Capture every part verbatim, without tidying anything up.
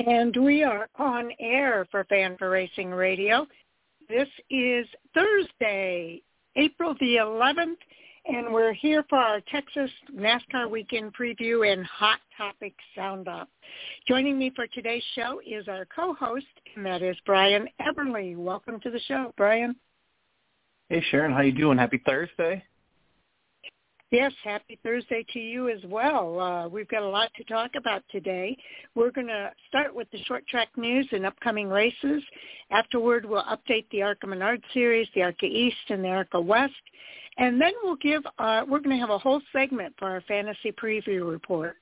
And we are on air for Fan for Racing Radio. This is Thursday, April the eleventh, and we're here for our Texas NASCAR Weekend Preview and Hot Topic Sound-Off. Joining me for today's show is our co-host, and that is Brian Eberle. Welcome to the show, Brian. Hey, Sharon. How you doing? Happy Thursday. Yes, happy Thursday to you as well. Uh, we've got a lot to talk about today. We're going to start with the short track news and upcoming races. Afterward, we'll update the ARCA Menard Series, the ARCA East, and the ARCA West. And then we'll give, uh, we're going to have a whole segment for our fantasy preview report.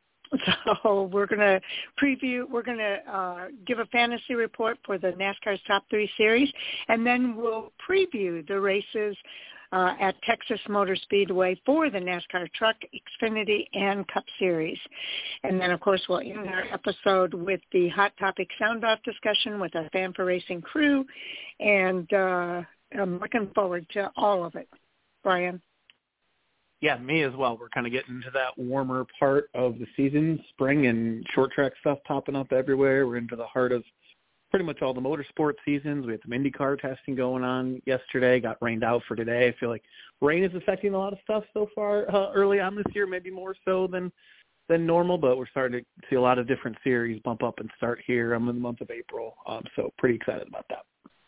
So we're going to preview, we're going to uh, give a fantasy report for the NASCAR's Top Three Series, and then we'll preview the races Uh, at Texas Motor Speedway for the NASCAR Truck, Xfinity, and Cup Series. And then, of course, we'll end our episode with the Hot Topic Sound-Off discussion with our Fan for Racing crew, and uh, I'm looking forward to all of it. Brian? Yeah, me as well. We're kind of getting into that warmer part of the season, spring and short track stuff popping up everywhere. We're into the heart of pretty much all the motorsport seasons. We had some IndyCar testing going on yesterday, got rained out for today. I feel like rain is affecting a lot of stuff so far uh, early on this year, maybe more so than than normal, but we're starting to see a lot of different series bump up and start here um, in the month of April. Um, so pretty excited about that.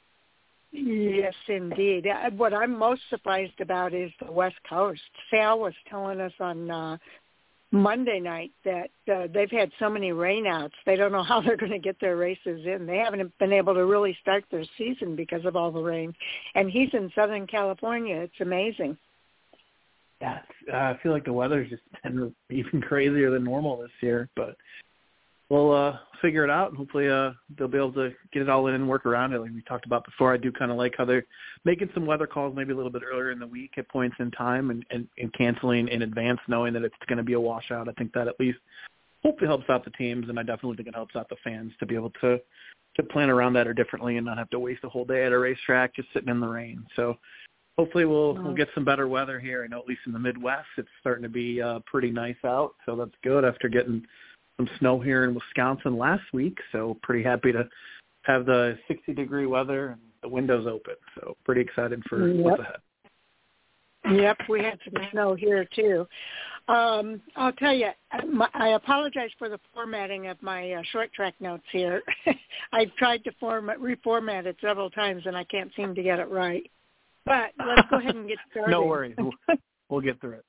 Yes, indeed. What I'm most surprised about is the West Coast. Sal was telling us on uh, Monday night that uh, they've had so many rainouts, they don't know how they're going to get their races in. They haven't been able to really start their season because of all the rain. And he's in Southern California. It's amazing. Yeah, uh, I feel like the weather's just been even crazier than normal this year, but we'll uh, figure it out, and hopefully uh, they'll be able to get it all in and work around it. Like we talked about before, I do kind of like how they're making some weather calls maybe a little bit earlier in the week at points in time and, and, and canceling in advance knowing that it's going to be a washout. I think that at least hopefully helps out the teams, and I definitely think it helps out the fans to be able to, to plan around that or differently and not have to waste a whole day at a racetrack just sitting in the rain. So hopefully we'll, we'll get some better weather here. I know at least in the Midwest it's starting to be uh, pretty nice out, so that's good after getting – some snow here in Wisconsin last week, so pretty happy to have the sixty degree weather and the windows open. So pretty excited for yep. what's ahead. Yep, we had some snow here too. Um, I'll tell you, I apologize for the formatting of my uh, short track notes here. I've tried to format, reformat it several times, and I can't seem to get it right. But let's go ahead and get started. No worries. We'll, we'll get through it.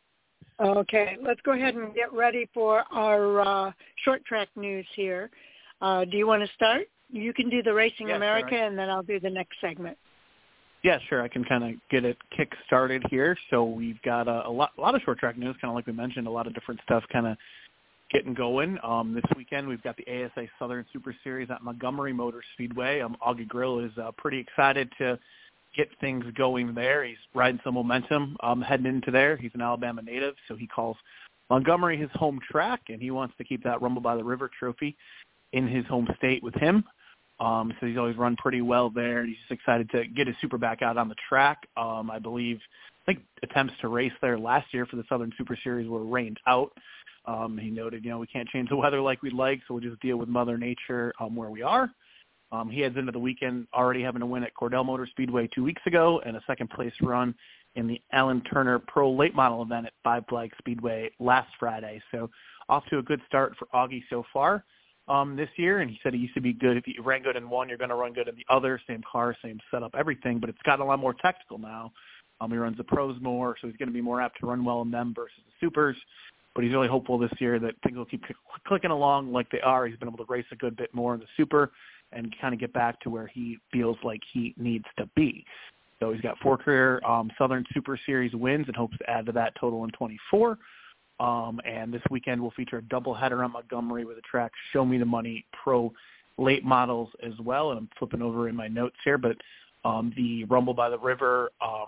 Okay, let's go ahead and get ready for our uh, short track news here. Uh, do you want to start? You can do the Racing yeah, America, sure. and then I'll do the next segment. Yeah, sure. I can kind of get it kick started here. So we've got a, a, lot, a lot of short track news, kind of like we mentioned, a lot of different stuff kind of getting going. Um, this weekend we've got the A S A Southern Super Series at Montgomery Motor Speedway. Um, Augie Grill is uh, pretty excited to get things going there. He's riding some momentum um, heading into there. He's an Alabama native, so he calls Montgomery his home track, and he wants to keep that Rumble by the River trophy in his home state with him. Um, so he's always run pretty well there. He's just excited to get his super back out on the track. Um, I believe, I think attempts to race there last year for the Southern Super Series were rained out. Um, he noted, you know, we can't change the weather like we'd like, so we'll just deal with Mother Nature um, where we are. Um, he heads into the weekend already having a win at Cordell Motor Speedway two weeks ago and a second-place run in the Alan Turner Pro Late Model event at Five Flag Speedway last Friday. So off to a good start for Augie so far um, this year, and he said he used to be good. If you ran good in one, you're going to run good in the other, same car, same setup, everything, but it's gotten a lot more technical now. Um, he runs the pros more, so he's going to be more apt to run well in them versus the supers. But he's really hopeful this year that things will keep clicking along like they are. He's been able to race a good bit more in the super and kind of get back to where he feels like he needs to be. So he's got four career um, Southern Super Series wins and hopes to add to that total in twenty-four. Um, and this weekend will feature a doubleheader on Montgomery with the track Show Me the Money Pro late models as well. And I'm flipping over in my notes here, but um, the Rumble by the River um,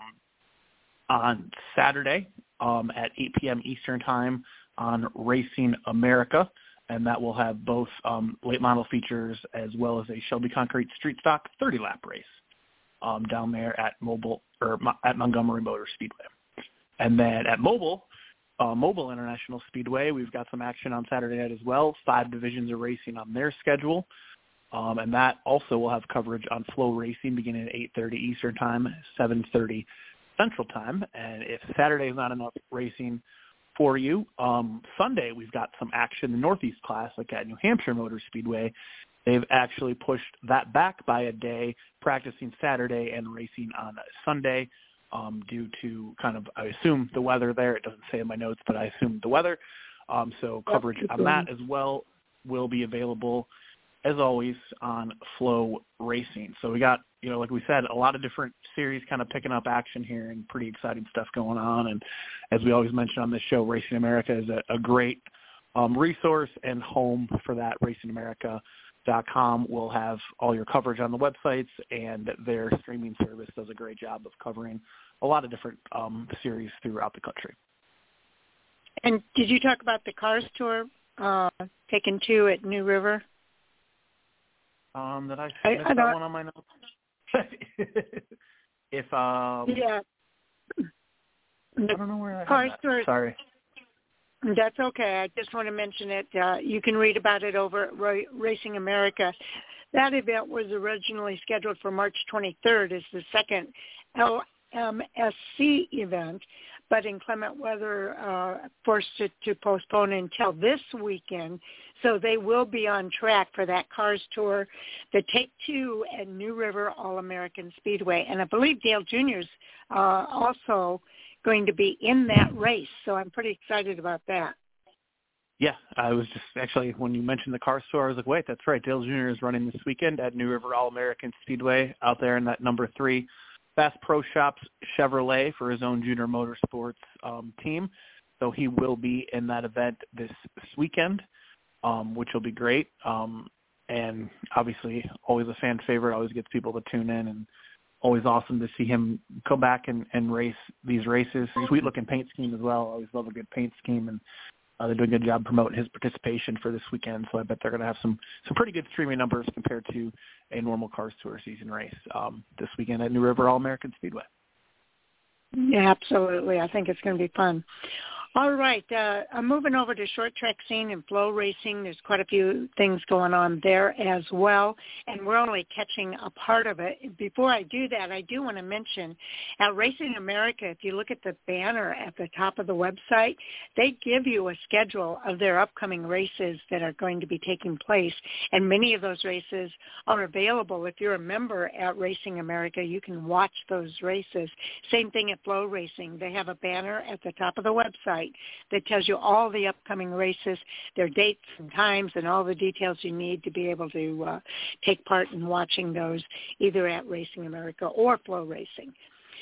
on Saturday um, at eight p.m. Eastern Time on Racing America, and that will have both um, late model features as well as a Shelby Concrete Street Stock thirty lap race um, down there at Mobile or at Montgomery Motor Speedway. And then at Mobile, uh, Mobile International Speedway. We've got some action on Saturday night as well. Five divisions are racing on their schedule. Um, and that also will have coverage on Flow Racing beginning at eight thirty Eastern Time, seven thirty Central Time. And if Saturday is not enough racing for you, um, Sunday we've got some action. The Northeast Classic at New Hampshire Motor Speedway, they've actually pushed that back by a day, practicing Saturday and racing on Sunday um, due to kind of, I assume, the weather there. It doesn't say in my notes, but I assume the weather. Um, so coverage on that as well will be available, as always, on Flow Racing. So we got, you know, like we said, a lot of different series kind of picking up action here and pretty exciting stuff going on. And as we always mention on this show, Racing America is a, a great um, resource and home for that. Racing America dot com will have all your coverage on the websites, and their streaming service does a great job of covering a lot of different um, series throughout the country. And did you talk about the Cars Tour uh, taking two at New River? Um, did I miss I, I that one on my notes? if um, yeah, I don't know where I Cars have that. Tour. Sorry. That's okay. I just want to mention it. Uh, you can read about it over at Ra- Racing America. That event was originally scheduled for March twenty-third as the second L M S C event, but inclement weather uh, forced it to postpone until this weekend. So they will be on track for that Cars Tour, the Take Two at New River All-American Speedway. And I believe Dale Junior's uh, also going to be in that race. So I'm pretty excited about that. Yeah, I was just actually, when you mentioned the Cars Tour, I was like, wait, that's right. Dale Junior is running this weekend at New River All-American Speedway out there in that number three Bass Pro Shops Chevrolet for his own Junior Motorsports um, team. So he will be in that event this, this weekend, um, which will be great. Um, and obviously always a fan favorite, always gets people to tune in, and always awesome to see him come back and, and race these races. Sweet-looking paint scheme as well. Always love a good paint scheme, and uh, they're doing a good job promoting his participation for this weekend. So I bet they're going to have some, some pretty good streaming numbers compared to a normal Cars Tour season race um, this weekend at New River All-American Speedway. Yeah, absolutely. I think it's going to be fun. All right. Uh, I'm moving over to short track scene and Flow Racing. There's quite a few things going on there as well, and we're only catching a part of it. Before I do that, I do want to mention at Racing America, if you look at the banner at the top of the website, they give you a schedule of their upcoming races that are going to be taking place, and many of those races are available. If you're a member at Racing America, you can watch those races. Same thing at Flow Racing. They have a banner at the top of the website that tells you all the upcoming races, their dates and times, and all the details you need to be able to uh, take part in watching those either at Racing America or Flow Racing.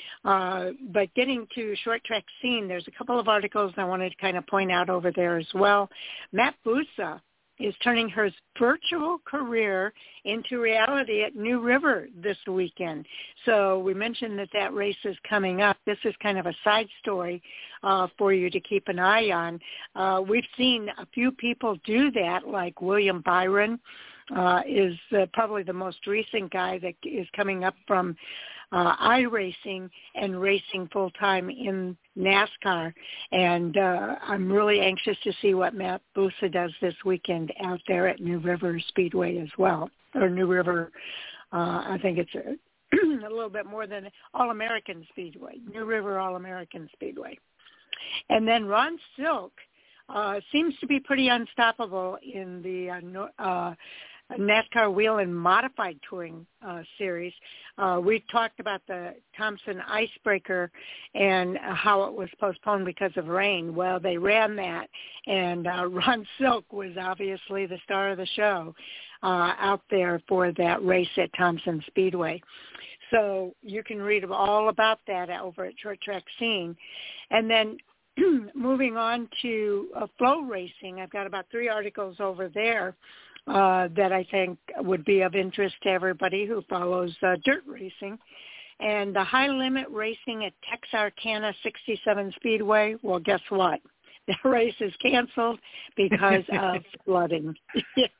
Uh, but getting to short track scene, there's a couple of articles I wanted to kind of point out over there as well. Matt Busa is turning her virtual career into reality at New River this weekend. So we mentioned that that race is coming up. This is kind of a side story uh, for you to keep an eye on. Uh, we've seen a few people do that, like William Byron uh, is uh, probably the most recent guy that is coming up from uh, iRacing and racing full-time in NASCAR. And uh, I'm really anxious to see what Matt Busa does this weekend out there at New River Speedway as well, or New River, uh, I think it's a, a little bit more than All-American Speedway, New River All-American Speedway. And then Ron Silk uh, seems to be pretty unstoppable in the uh, no, uh, NASCAR Wheel and Modified Touring uh, Series. Uh, we talked about the Thompson Icebreaker and uh, how it was postponed because of rain. Well, they ran that, and uh, Ron Silk was obviously the star of the show uh, out there for that race at Thompson Speedway. So you can read all about that over at Short Track Scene. And then moving on to uh, Flow Racing, I've got about three articles over there Uh, that I think would be of interest to everybody who follows uh, dirt racing. And the high limit racing at Texarkana sixty-seven Speedway, well, guess what? The race is canceled because of flooding. Yeah.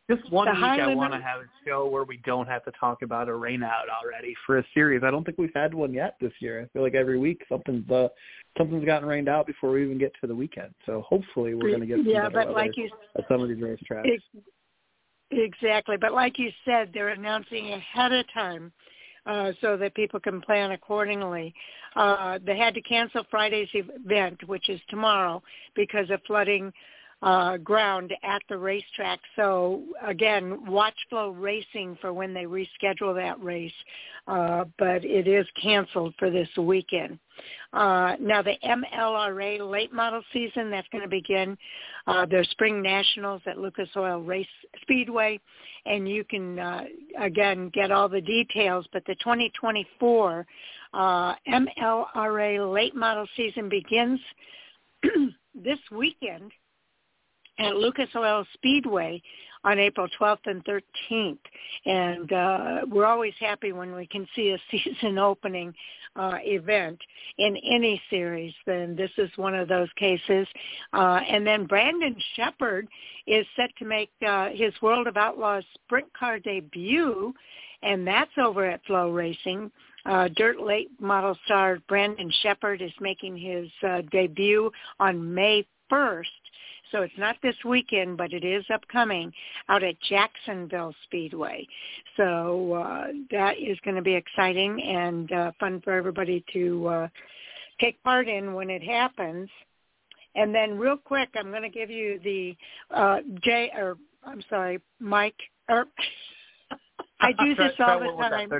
Just one the week I Highland- want to have a show where we don't have to talk about a rain out already for a series. I don't think we've had one yet this year. I feel like every week something's uh, something's gotten rained out before we even get to the weekend. So hopefully we're going to get some yeah, better but weather like you, at some of these racetracks. It, exactly. But like you said, they're announcing ahead of time uh, so that people can plan accordingly. Uh, they had to cancel Friday's event, which is tomorrow, because of flooding uh, ground at the racetrack. So again, watch Flow Racing for when they reschedule that race. Uh, but it is canceled for this weekend. Uh, now the M L R A late model season, that's going to begin uh, their spring nationals at Lucas Oil Race Speedway. And you can, uh, again, get all the details. But the twenty twenty-four uh, M L R A late model season begins this weekend at Lucas Oil Speedway on April twelfth and thirteenth. And uh, we're always happy when we can see a season opening uh, event in any series. Then this is one of those cases. Uh, and then Brandon Sheppard is set to make uh, his World of Outlaws sprint car debut, and that's over at Flow Racing. Uh, dirt late model star Brandon Sheppard is making his uh, debut on May first. So it's not this weekend, but it is upcoming out at Jacksonville Speedway. So uh, that is going to be exciting and uh, fun for everybody to uh, take part in when it happens. And then real quick, I'm going to give you the uh, Jay, or I'm sorry, Mike. Or I do this all the time.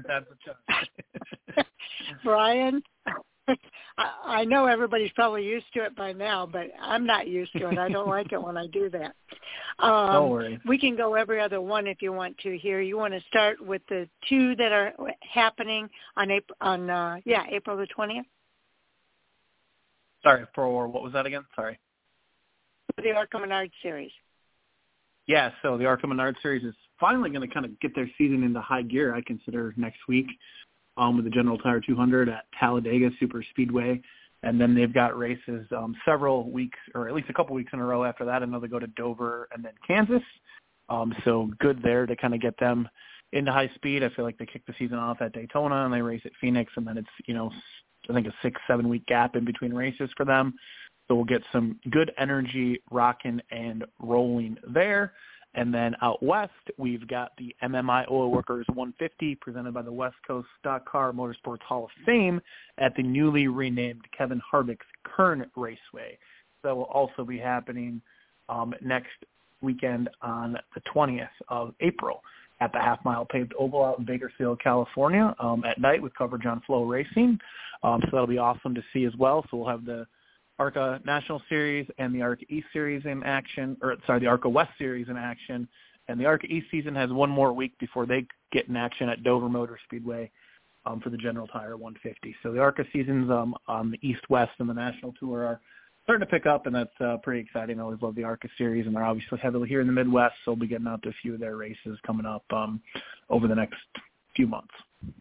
Brian. I know everybody's probably used to it by now, but I'm not used to it. I don't like it when I do that. Um, don't worry. We can go every other one if you want to here. You want to start with the two that are happening on April, on uh, yeah, April the twentieth? Sorry, for what was that again? Sorry. The ARCA Menard Series. Yeah, so the ARCA Menard Series is finally going to kind of get their season into high gear, I consider, next week. Um, with the General Tire two hundred at Talladega Super Speedway. And then they've got races um, several weeks, or at least a couple weeks in a row after that. And then they go to Dover and then Kansas. Um, so good there to kind of get them into high speed. I feel like they kick the season off at Daytona and they race at Phoenix. And then it's, you know, I think a six, seven week gap in between races for them. So we'll get some good energy rocking and rolling there. And then out west, we've got the M M I Oil Workers one fifty presented by the West Coast Stock Car Motorsports Hall of Fame at the newly renamed Kevin Harvick's Kern Raceway. That will also be happening um, next weekend on the twentieth of April at the Half Mile Paved Oval out in Bakersfield, California, um, at night with coverage on Flow Racing. Um, so that'll be awesome to see as well. So we'll have the ARCA National Series and the ARCA East Series in action, or sorry, the ARCA West Series in action. And the ARCA East season has one more week before they get in action at Dover Motor Speedway um, for the General Tire one fifty. So the ARCA seasons um, on the East-West and the National Tour are starting to pick up, and that's uh, pretty exciting. I always love the ARCA Series, and they're obviously heavily here in the Midwest, so we'll be getting out to a few of their races coming up um, over the next few months.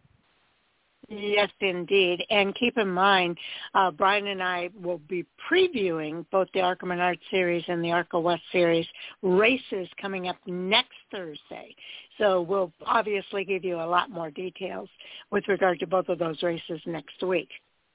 Yes, indeed. And keep in mind, uh, Brian and I will be previewing both the ARCA Menard Series and the ARCA West Series races coming up next Thursday. So we'll obviously give you a lot more details with regard to both of those races next week.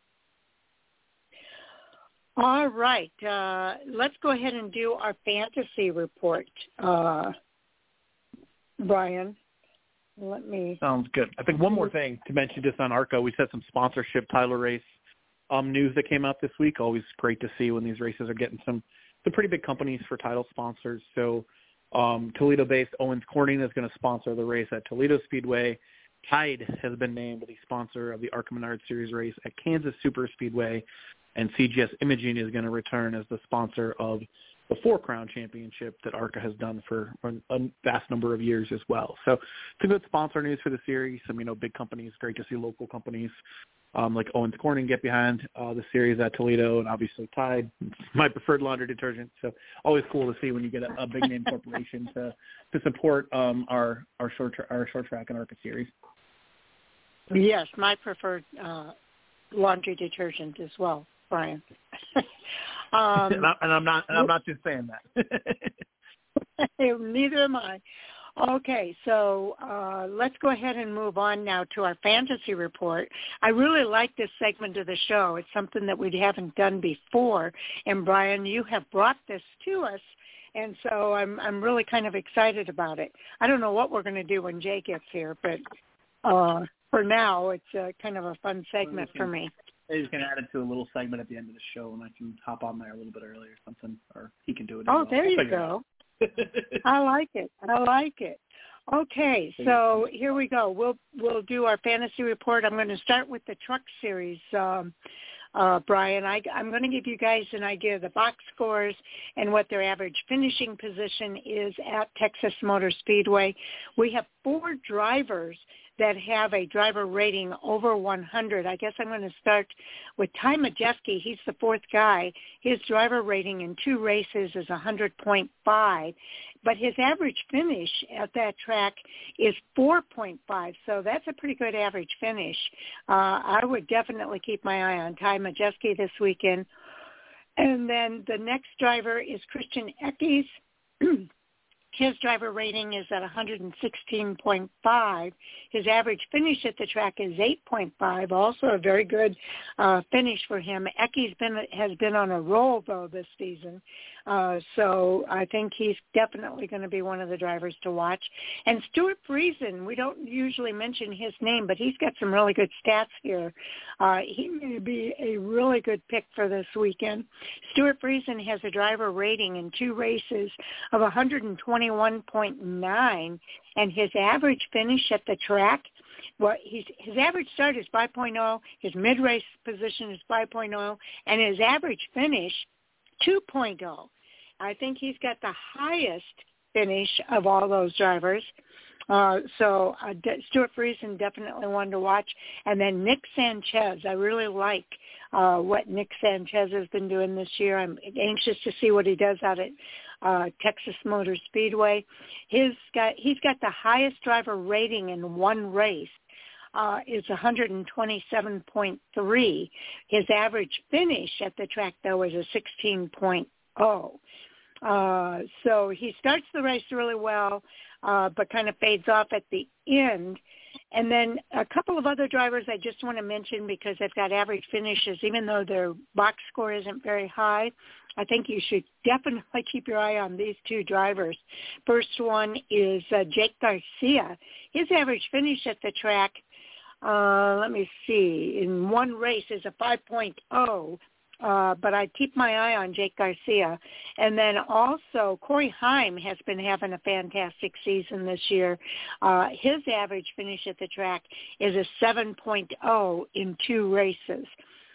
All right. Uh, let's go ahead and do our fantasy report, uh, Brian. Let me. Sounds good. I think one more thing to mention just on ARCA, we said some sponsorship Tyler race um, news that came out this week. Always great to see when these races are getting some, some pretty big companies for title sponsors. So um, Toledo-based Owens Corning is going to sponsor the race at Toledo Speedway. Tide has been named the sponsor of the ARCA Menard Series race at Kansas Super Speedway. And C G S Imaging is going to return as the sponsor of the Four Crown Championship that ARCA has done for a vast number of years as well. So it's a good sponsor news for the series. Some, you know, big companies, great to see local companies um, like Owens Corning get behind uh, the series at Toledo, and obviously Tide, my preferred laundry detergent. So always cool to see when you get a, a big name corporation to to support um, our our short tra- our short track and ARCA series. Yes, my preferred uh, laundry detergent as well, Brian. um, and, I, and I'm not and I'm not just saying that. Neither am I. Okay, so uh, let's go ahead and move on now to our fantasy report. I really like this segment of the show. It's something that we haven't done before. And, Brian, you have brought this to us, and so I'm I'm really kind of excited about it. I don't know what we're going to do when Jay gets here, but uh, for now it's uh, kind of a fun segment for me. I just can add it to a little segment at the end of the show, and I can hop on there a little bit early or something, or he can do it. Oh, well. there you go. I like it. I like it. Okay, so here we go. We'll we'll do our fantasy report. I'm going to start with the Truck Series, um, uh, Brian. I, I'm going to give you guys an idea of the box scores and what their average finishing position is at Texas Motor Speedway. We have four drivers that have a driver rating over one hundred. I guess I'm going to start with Ty Majeski. He's the fourth guy. His driver rating in two races is one hundred point five, but his average finish at that track is four point five, so that's a pretty good average finish. Uh, I would definitely keep my eye on Ty Majeski this weekend. And then the next driver is Christian Eckes. His driver rating is at one hundred sixteen point five. His average finish at the track is eight point five, also a very good uh, finish for him. Eckes been, has been on a roll, though, this season. Uh, so I think he's definitely going to be one of the drivers to watch. And Stuart Friesen, we don't usually mention his name, but he's got some really good stats here. Uh, he may be a really good pick for this weekend. Stuart Friesen has a driver rating in two races of one hundred twenty-one point nine, and his average finish at the track, well, he's, his average start is five point oh, his mid-race position is five point oh, and his average finish, two point oh. I think he's got the highest finish of all those drivers. Uh, so uh, De- Stuart Friesen, definitely one to watch. And then Nick Sanchez. I really like uh, what Nick Sanchez has been doing this year. I'm anxious to see what he does out at uh, Texas Motor Speedway. His got, he's got the highest driver rating in one race. Uh, is one hundred twenty-seven point three. His average finish at the track, though, is a sixteen point oh. Uh, so he starts the race really well, uh, but kind of fades off at the end. And then a couple of other drivers I just want to mention because they've got average finishes, even though their box score isn't very high. I think you should definitely keep your eye on these two drivers. First one is uh, Jake Garcia. His average finish at the track, uh, let me see, in one race is a five point oh. Uh, but I keep my eye on Jake Garcia. And then also Corey Heim has been having a fantastic season this year. Uh, his average finish at the track is a seven point oh in two races.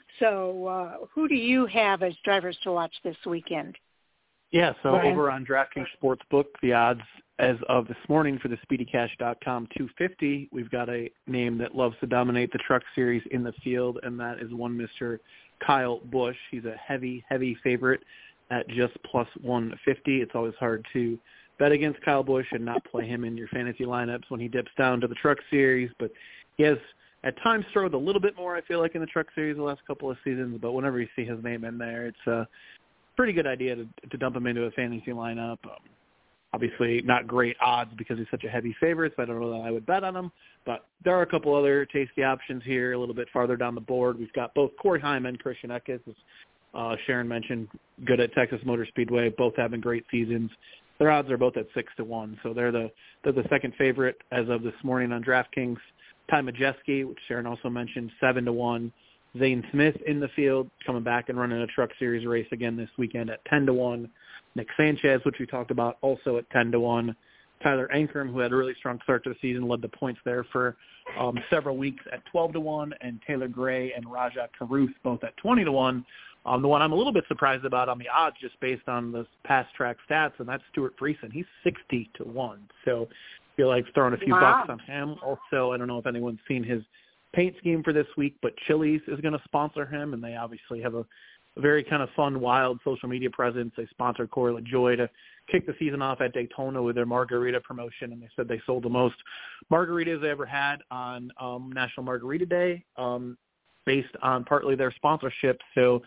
So uh, who do you have as drivers to watch this weekend? Yeah, so Brian? Over on DraftKings Sportsbook, the odds as of this morning for the Speedy Cash dot com two fifty, we've got a name that loves to dominate the Truck Series in the field, and that is one Mister Kyle Busch. He's a heavy, heavy favorite at just plus one fifty. It's always hard to bet against Kyle Busch and not play him in your fantasy lineups when he dips down to the Truck Series, but he has at times struggled a little bit more, I feel like, in the Truck Series the last couple of seasons, but whenever you see his name in there, it's a pretty good idea to, to dump him into a fantasy lineup. Um, obviously not great odds because he's such a heavy favorite, so I don't know that I would bet on him, but there are a couple other tasty options here a little bit farther down the board. We've got both Corey Heim and Christian Eckes, as uh, Sharon mentioned, good at Texas Motor Speedway, both having great seasons. Their odds are both at six to one, so they're the they're the second favorite as of this morning on DraftKings. Ty Majeski, which Sharon also mentioned, seven to one. Zane Smith in the field, coming back and running a Truck Series race again this weekend at ten to one. Nick Sanchez, which we talked about, also at ten to one. Tyler Ankrum, who had a really strong start to the season, led the points there for um, several weeks at twelve to one, and Taylor Gray and Raja Caruth both at twenty to one. Um, the one I'm a little bit surprised about on the odds, just based on the past track stats, and that's Stuart Friesen. He's sixty to one, so I feel like throwing a few wow. bucks on him. Also, I don't know if anyone's seen his paint scheme for this week, but Chili's is going to sponsor him, and they obviously have a, a very kind of fun, wild social media presence. They sponsored Corey LaJoie to kick the season off at Daytona with their margarita promotion, and they said they sold the most margaritas they ever had on um, National Margarita Day, um, based on partly their sponsorship. So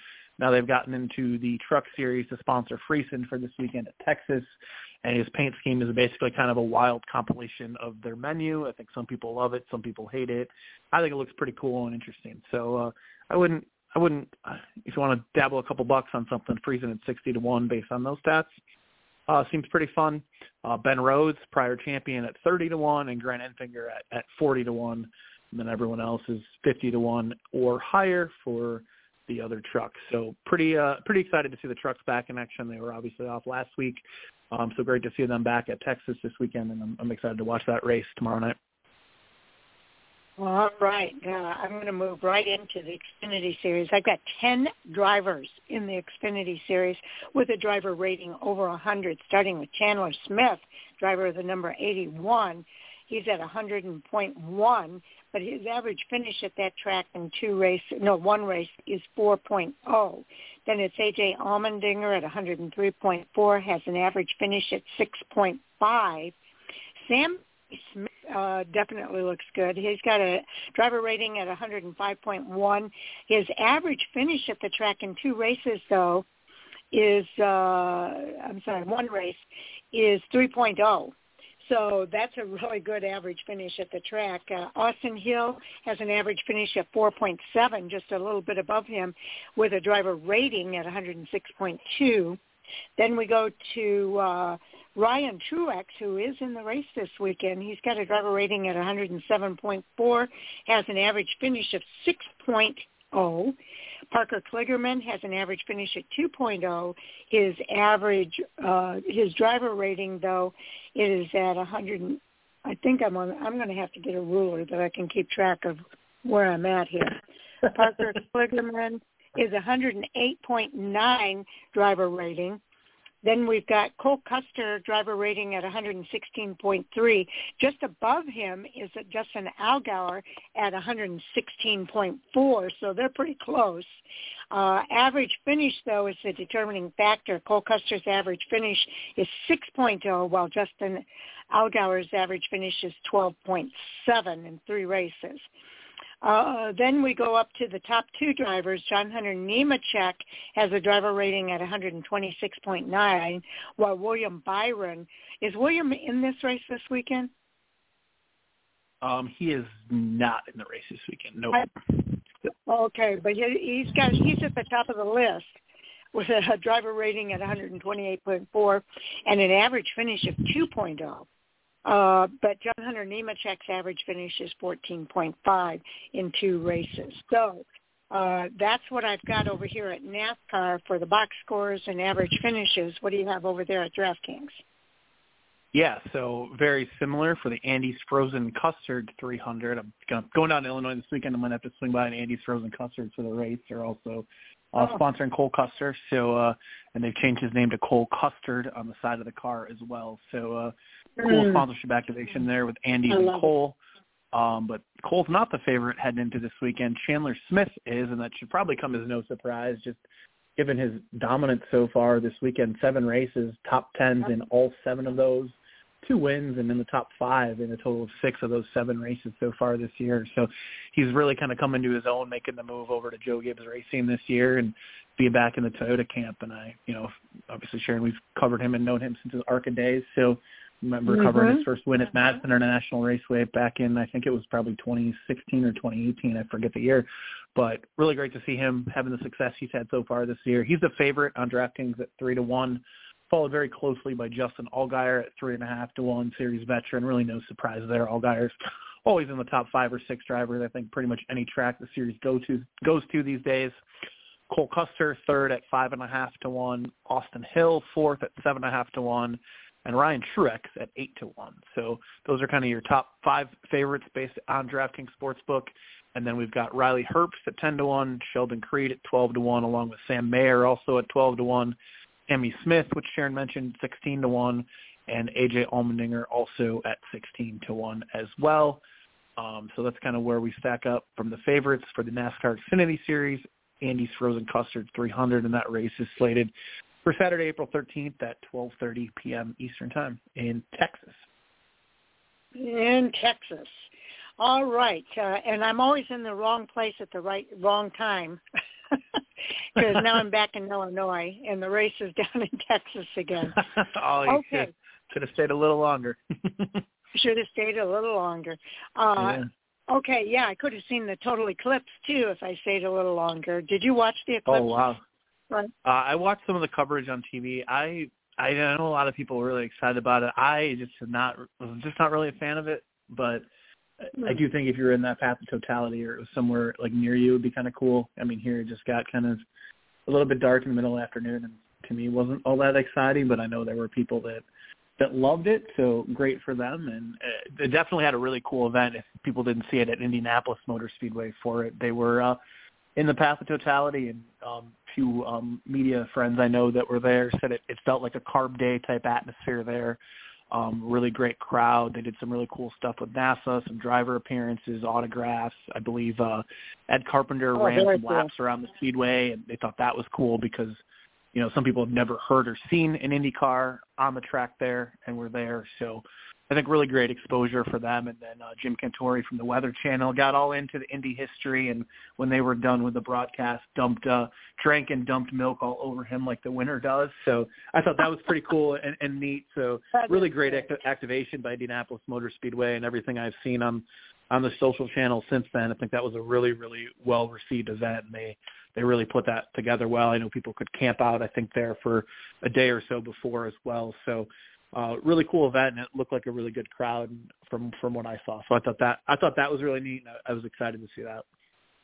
Now they've gotten into the Truck Series to sponsor Friesen for this weekend at Texas, and his paint scheme is basically kind of a wild compilation of their menu. I think some people love it, some people hate it. I think it looks pretty cool and interesting. So uh, I wouldn't, I wouldn't, if you want to dabble a couple bucks on something, Friesen at sixty to one based on those stats. Uh, seems pretty fun. Uh, Ben Rhodes, prior champion, at thirty to one, and Grant Enfinger at, at forty to one. And then everyone else is fifty to one or higher for the other trucks. So pretty uh, pretty excited to see the trucks back in action. They were obviously off last week. Um, so great to see them back at Texas this weekend, and I'm, I'm excited to watch that race tomorrow night. All right. Uh, I'm going to move right into the Xfinity Series. I've got ten drivers in the Xfinity Series with a driver rating over one hundred, starting with Chandler Smith, driver of the number eighty-one. He's at one hundred point one, but his average finish at that track in two race, no, one race is four point oh. Then it's A J Allmendinger at one hundred three point four, has an average finish at six point five. Sam Smith uh, definitely looks good. He's got a driver rating at one hundred five point one. His average finish at the track in two races, though, is, uh, I'm sorry, one race is three point oh. So that's a really good average finish at the track. Uh, Austin Hill has an average finish at four point seven, just a little bit above him, with a driver rating at one hundred six point two. Then we go to uh, Ryan Truex, who is in the race this weekend. He's got a driver rating at one hundred seven point four, has an average finish of six point oh. Parker Kligerman has an average finish at two point oh. His average, uh, his driver rating, though, is at one hundred. I think I'm on. I'm going to have to get a ruler that I can keep track of where I'm at here. Parker Kligerman is one hundred eight point nine driver rating. Then we've got Cole Custer, driver rating at one hundred sixteen point three. Just above him is Justin Allgaier at one hundred sixteen point four, so they're pretty close. Uh, average finish, though, is the determining factor. Cole Custer's average finish is six point oh, while Justin Allgaier's average finish is twelve point seven in three races. Uh, then we go up to the top two drivers. John Hunter Nemechek has a driver rating at one hundred twenty-six point nine, while William Byron, is William in this race this weekend? Um, he is not in the race this weekend. No. Nope. Okay, but he, he's got he's at the top of the list with a driver rating at one hundred twenty-eight point four and an average finish of two point oh. Uh, but John Hunter Nemechek's average finish is fourteen point five in two races. So uh, that's what I've got over here at NASCAR for the box scores and average finishes. What do you have over there at DraftKings? Yeah, so very similar for the Andy's Frozen Custard three hundred. I'm gonna, going down to Illinois this weekend. I'm going to have to swing by an Andy's Frozen Custard for the race. They're also uh, oh. sponsoring Cole Custer, so uh, and they've changed his name to Cole Custard on the side of the car as well. So uh, cool mm. sponsorship activation there with Andy and Cole. Um, but Cole's not the favorite heading into this weekend. Chandler Smith is, and that should probably come as no surprise, just given his dominance so far this weekend. Seven races, top tens in all seven of those. Two wins and in the top five in a total of six of those seven races so far this year. So he's really kind of come into his own, making the move over to Joe Gibbs Racing this year and being back in the Toyota camp. And I, you know, obviously Sharon, we've covered him and known him since his ARCA days. So remember mm-hmm. covering his first win at Madison International Raceway back in, I think it was probably twenty sixteen or twenty eighteen. I forget the year, but really great to see him having the success he's had so far this year. He's the favorite on DraftKings at three to one. Followed very closely by Justin Allgaier at three and a half to one, series veteran. Really no surprise there. Allgaier's always in the top five or six drivers. I think pretty much any track the series go to goes to these days. Cole Custer third at five and a half to one. Austin Hill fourth at seven and a half to one, and Ryan Truex at eight to one. So those are kind of your top five favorites based on DraftKings Sportsbook. And then we've got Riley Herbst at ten to one, Sheldon Creed at twelve to one, along with Sam Mayer also at twelve to one. Emmy Smith, which Sharon mentioned, sixteen to one, and A J Allmendinger also at sixteen to one as well. Um, so that's kind of where we stack up from the favorites for the NASCAR Xfinity Series. Andy's Frozen Custard three hundred, and that race is slated for Saturday, April thirteenth at twelve thirty p.m. Eastern Time in Texas. In Texas. All right. Uh, and I'm always in the wrong place at the right wrong time. because now I'm back in Illinois, and the race is down in Texas again. Oh, you okay. should, should have stayed a little longer. Should have stayed a little longer. Uh, yeah. Okay, yeah, I could have seen the total eclipse, too, if I stayed a little longer. Did you watch the eclipse? Oh, wow. Right. Uh, I watched some of the coverage on T V. I I know a lot of people were really excited about it. I just am not was just not really a fan of it, but mm. I do think if you're in that path of totality or it was somewhere like near you, it would be kind of cool. I mean, here it just got kind of a little bit dark in the middle of the afternoon, and to me it wasn't all that exciting, but I know there were people that that loved it, so great for them. And uh, it definitely had a really cool event. If people didn't see it at Indianapolis Motor Speedway for it, they were uh, in the path of totality, and um, a few um, media friends I know that were there said it, it felt like a carb day type atmosphere there. Um, really great crowd. They did some really cool stuff with NASA, some driver appearances, autographs. I believe uh, Ed Carpenter oh, ran some cool. laps around the speedway, and they thought that was cool because you know, some people have never heard or seen an Indy car on the track there, and were there. So I think really great exposure for them. And then uh, Jim Cantori from the Weather Channel got all into the Indy history, and when they were done with the broadcast, dumped, uh, drank and dumped milk all over him like the winner does. So I thought that was pretty cool and, and neat. So really great act- activation by Indianapolis Motor Speedway, and everything I've seen on on the social channel since then. I think that was a really, really well-received event, and they, they really put that together well. I know people could camp out, I think, there for a day or so before as well. So uh, really cool event, and it looked like a really good crowd from, from what I saw. So I thought that I thought that was really neat, and I, I was excited to see that.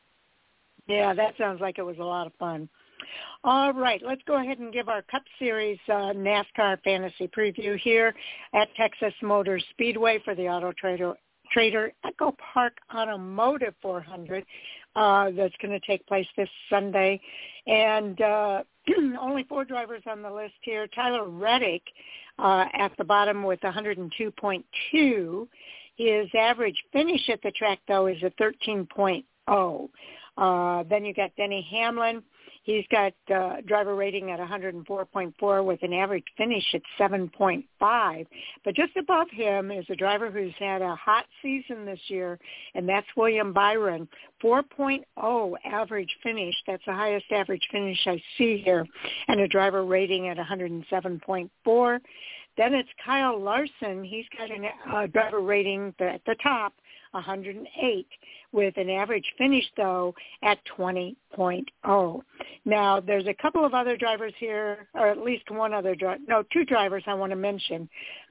Yeah, that sounds like it was a lot of fun. All right, let's go ahead and give our Cup Series uh, NASCAR fantasy preview here at Texas Motor Speedway for the Auto Trader Trader Echo Park Automotive four hundred uh, that's going to take place this Sunday. And uh, only four drivers on the list here. Tyler Reddick uh, at the bottom with one oh two point two. His average finish at the track, though, is a thirteen point oh. Uh, then you got Denny Hamlin. He's got uh, driver rating at one oh four point four with an average finish at seven point five. But just above him is a driver who's had a hot season this year, and that's William Byron. four point oh average finish. That's the highest average finish I see here, and a driver rating at one oh seven point four. Then it's Kyle Larson. He's got a uh, driver rating at the top, one oh eight, with an average finish, though, at twenty point oh. Now, there's a couple of other drivers here, or at least one other driver, no, two drivers I want to mention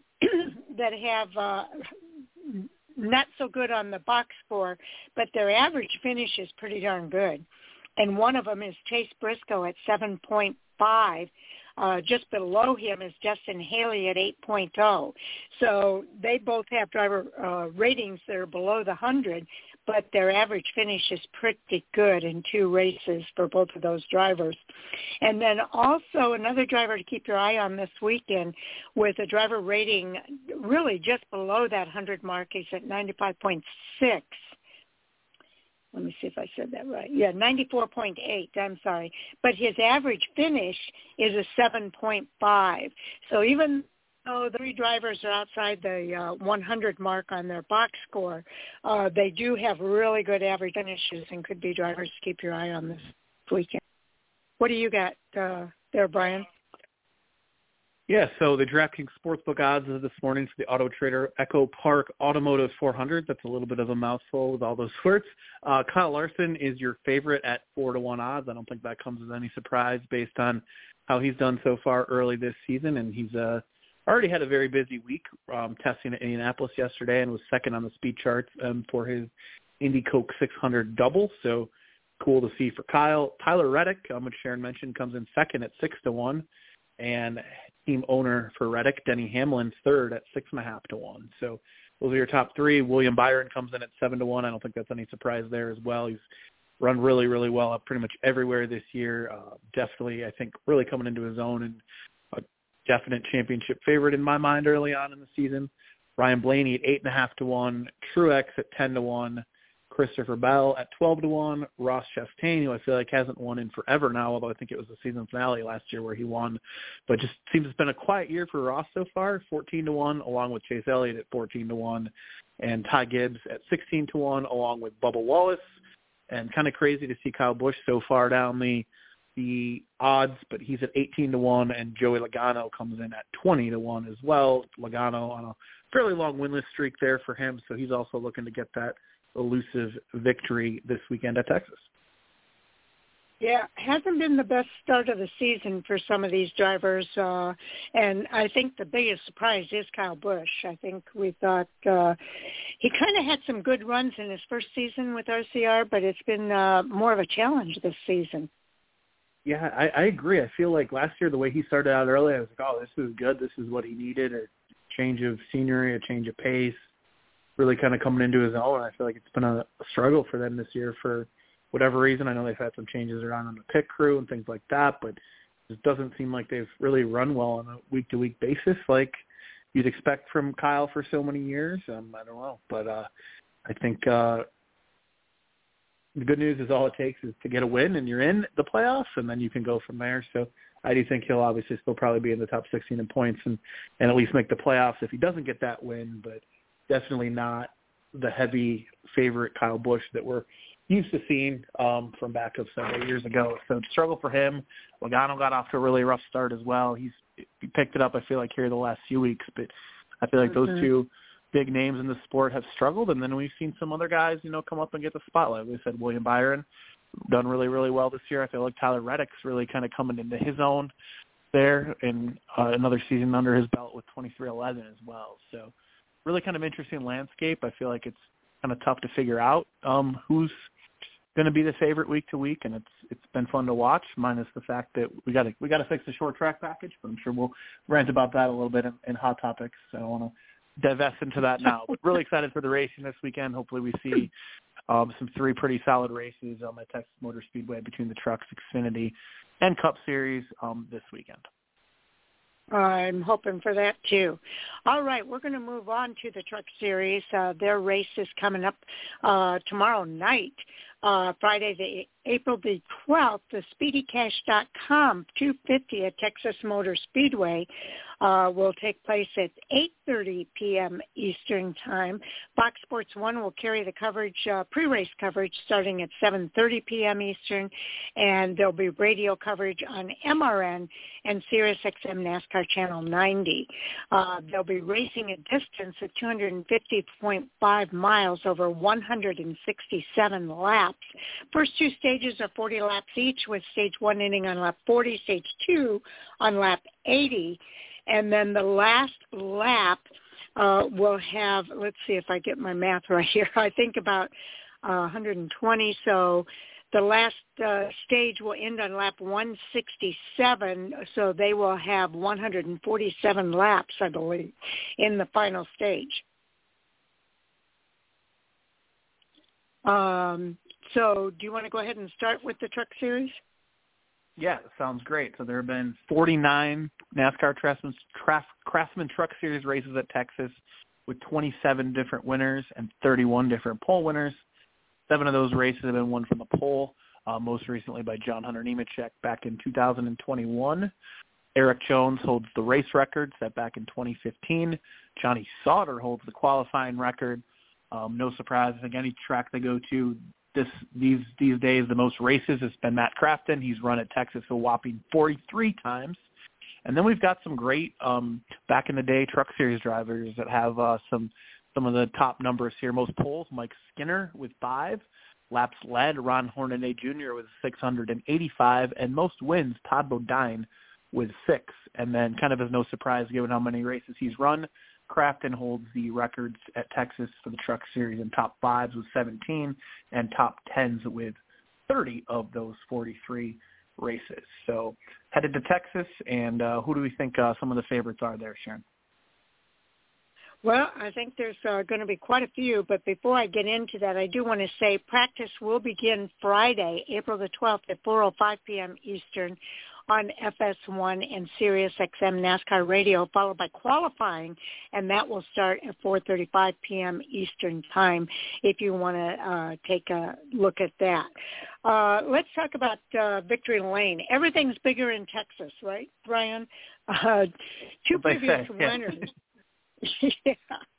that have uh, not so good on the box score, but their average finish is pretty darn good. And one of them is Chase Briscoe at seven point five. Uh, just below him is Justin Haley at eight point oh. So they both have driver uh, ratings that are below the one hundred, but their average finish is pretty good in two races for both of those drivers. And then also another driver to keep your eye on this weekend with a driver rating really just below that one hundred mark. He's at ninety-five point six. Let me see if I said that right. Yeah, ninety-four point eight. I'm sorry. But his average finish is a seven point five. So even though the three drivers are outside the uh, one hundred mark on their box score, uh, they do have really good average finishes and could be drivers to keep your eye on this weekend. What do you got uh, there, Brian? Yeah, so the DraftKings Sportsbook odds of this morning for the Auto Trader Echo Park Automotive four hundred. That's a little bit of a mouthful with all those words. Uh, Kyle Larson is your favorite at four to one odds. I don't think that comes as any surprise based on how he's done so far early this season, and he's uh, already had a very busy week um, testing at Indianapolis yesterday and was second on the speed charts um, for his Indy Coke six hundred double. So cool to see for Kyle. Tyler Reddick, um, which Sharon mentioned, comes in second at six to one, and team owner for Reddick, Denny Hamlin, third at six and a half to one. So those are your top three. William Byron comes in at seven to one. I don't think that's any surprise there as well. He's run really, really well up pretty much everywhere this year. Uh, definitely, I think, really coming into his own and a definite championship favorite in my mind early on in the season. Ryan Blaney at eight and a half to one. Truex at ten to one. Christopher Bell at twelve to one, Ross Chastain, who I feel like hasn't won in forever now, although I think it was the season finale last year where he won, but just seems it's been a quiet year for Ross so far, fourteen to one, along with Chase Elliott at fourteen to one, and Ty Gibbs at sixteen to one, along with Bubba Wallace, and kind of crazy to see Kyle Busch so far down the the odds, but he's at eighteen to one, and Joey Logano comes in at twenty to one as well. Logano on a fairly long winless streak there for him, so he's also looking to get that elusive victory this weekend at Texas. Yeah, hasn't been the best start of the season for some of these drivers, uh, and I think the biggest surprise is Kyle Busch. I think we thought uh, he kind of had some good runs in his first season with R C R, but it's been uh, more of a challenge this season. Yeah, I, I agree. I feel like last year the way he started out early, I was like, oh, this is good. This is what he needed, a change of scenery, a change of pace, really kind of coming into his own. I feel like it's been a, a struggle for them this year for whatever reason. I know they've had some changes around on the pit crew and things like that, but it doesn't seem like they've really run well on a week-to-week basis like you'd expect from Kyle for so many years. Um, I don't know, but uh, I think uh, the good news is all it takes is to get a win and you're in the playoffs, and then you can go from there. So I do think he'll obviously still probably be in the top sixteen in points and, and at least make the playoffs if he doesn't get that win, but definitely not the heavy favorite Kyle Busch that we're used to seeing um, from back of several years ago. So struggle for him. Logano got off to a really rough start as well. He's he picked it up, I feel like, here the last few weeks, but I feel like mm-hmm. those two big names in the sport have struggled, and then we've seen some other guys, you know, come up and get the spotlight. We said William Byron done really, really well this year. I feel like Tyler Reddick's really kind of coming into his own there, and uh, another season under his belt with twenty-three eleven as well. So really kind of interesting landscape. I feel like it's kind of tough to figure out um, who's going to be the favorite week to week, and it's it's been fun to watch. Minus the fact that we got to we got to fix the short track package, but I'm sure we'll rant about that a little bit in, in Hot Topics. So I don't want to divest into that now. But really excited for the racing this weekend. Hopefully we see um, some three pretty solid races um, at Texas Motor Speedway between the Trucks, Xfinity, and Cup Series um, this weekend. I'm hoping for that, too. All right, we're going to move on to the Truck Series. Uh, their race is coming up uh, tomorrow night, uh, Friday, the April the twelfth, the speedy cash dot com two fifty at Texas Motor Speedway uh, will take place at eight thirty p.m. Eastern Time. Fox Sports one will carry the coverage, uh, pre-race coverage, starting at seven thirty p.m. Eastern, and there'll be radio coverage on M R N and Sirius X M NASCAR Channel ninety. Uh, they'll be racing a distance of two hundred fifty point five miles over one hundred sixty-seven laps. First two stages are forty laps each, with stage one ending on lap forty, stage two on lap eighty. And then the last lap uh, will have, let's see if I get my math right here, I think about uh, one hundred twenty. So the last uh, stage will end on lap one sixty-seven, so they will have one hundred forty-seven laps, I believe, in the final stage. Um, so do you want to go ahead and start with the Truck Series? Yeah, sounds great. So there have been forty-nine NASCAR Craftsman, Craftsman Truck Series races at Texas with twenty-seven different winners and thirty-one different pole winners. Seven of those races have been won from the pole, uh, most recently by John Hunter Nemechek back in two thousand twenty-one. Eric Jones holds the race record set back in twenty fifteen. Johnny Sauter holds the qualifying record. Um, no surprise, I think any track they go to this these these days, the most races has been Matt Crafton. He's run at Texas a whopping forty-three times. And then we've got some great um, back in the day Truck Series drivers that have uh, some some of the top numbers here. Most poles, Mike Skinner with five. Laps led, Ron Hornaday Junior with six hundred eighty-five. And most wins, Todd Bodine with six. And then kind of as no surprise, given how many races he's run, Crafton holds the records at Texas for the Truck Series in top fives with seventeen and top tens with thirty of those forty-three races. So headed to Texas, and uh, who do we think uh, some of the favorites are there, Sharon? Well, I think there's uh, going to be quite a few, but before I get into that, I do want to say practice will begin Friday, April the twelfth at four oh five p.m. Eastern on F S one and Sirius X M NASCAR Radio, followed by qualifying, and that will start at four thirty-five p.m. Eastern Time if you want to uh, take a look at that. Uh, let's talk about uh, Victory Lane. Everything's bigger in Texas, right, Brian? Uh, two previous winners. yeah.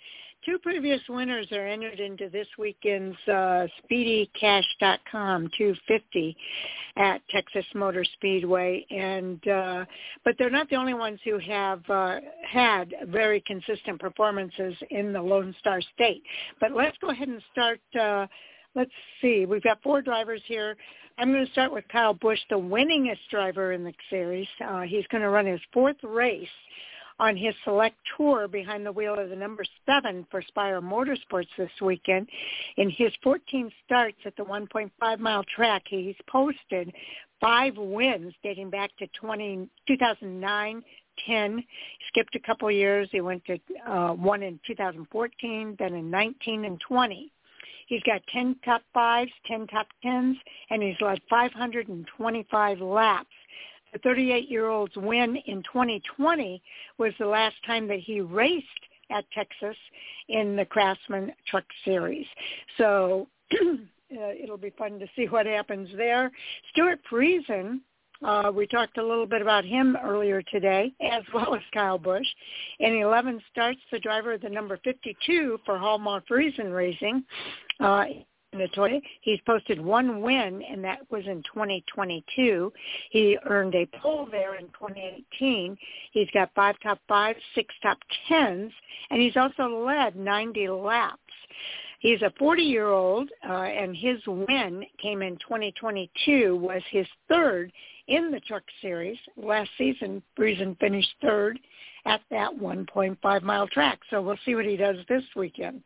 two previous winners are entered into this weekend's uh, Speedy Cash dot com two fifty at Texas Motor Speedway, and uh, but they're not the only ones who have uh, had very consistent performances in the Lone Star State. But let's go ahead and start. Uh, let's see. We've got four drivers here. I'm going to start with Kyle Busch, the winningest driver in the series. Uh, he's going to run his fourth race on his select tour behind the wheel of the number seven for Spire Motorsports this weekend. In his fourteen starts at the one point five mile track, he's posted five wins dating back to twenty, two thousand nine, ten. He skipped a couple years. He went to uh, one in two thousand fourteen, then in nineteen and twenty. He's got ten top fives, ten top tens, and he's led five hundred twenty-five laps. The thirty-eight-year-old's win in twenty twenty was the last time that he raced at Texas in the Craftsman Truck Series. So uh, it'll be fun to see what happens there. Stuart Friesen, uh, we talked a little bit about him earlier today, as well as Kyle Busch. In eleven starts, the driver of the number fifty-two for Hallmark Friesen Racing, uh, in the Toyota. He's posted one win, and that was in twenty twenty-two. He earned a pole there in twenty eighteen. He's got five top fives, six top tens, and he's also led ninety laps. He's a forty-year-old, uh, and his win came in twenty twenty-two, was his third in the Truck Series. Last season, Friesen finished third at that one point five mile track, so we'll see what he does this weekend.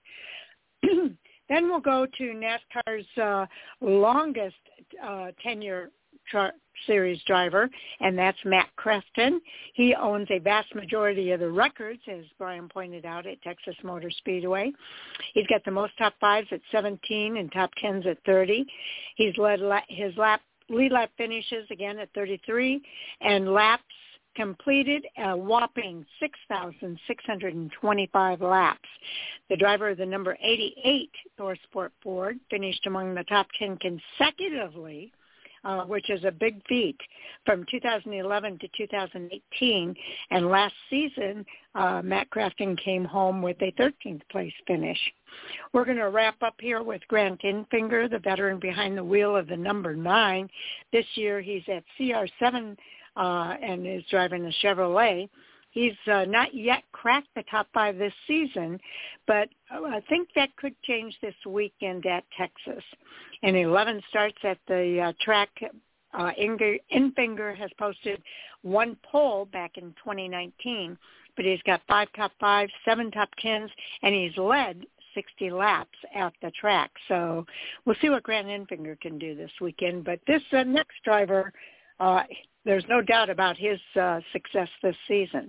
Then we'll go to NASCAR's uh, longest uh, tenure Truck Series driver, and that's Matt Crafton. He owns a vast majority of the records, as Brian pointed out, at Texas Motor Speedway. He's got the most top fives at seventeen and top tens at thirty. He's led la- his lap lead lap finishes again at thirty-three, and laps completed a whopping six thousand six hundred twenty-five laps. The driver of the number eighty-eight ThorSport Ford finished among the top ten consecutively, uh, which is a big feat, from two thousand eleven to two thousand eighteen. And last season, uh, Matt Crafton came home with a thirteenth place finish. We're going to wrap up here with Grant Enfinger, the veteran behind the wheel of the number nine. This year he's at C R seven Uh, and is driving a Chevrolet. He's uh, not yet cracked the top five this season, but I think that could change this weekend at Texas. In eleven starts at the uh, track, uh, Enfinger has posted one pole back in twenty nineteen, but he's got five top fives, seven top tens, and he's led sixty laps at the track. So we'll see what Grant Enfinger can do this weekend. But this uh, next driver, uh, there's no doubt about his uh, success this season.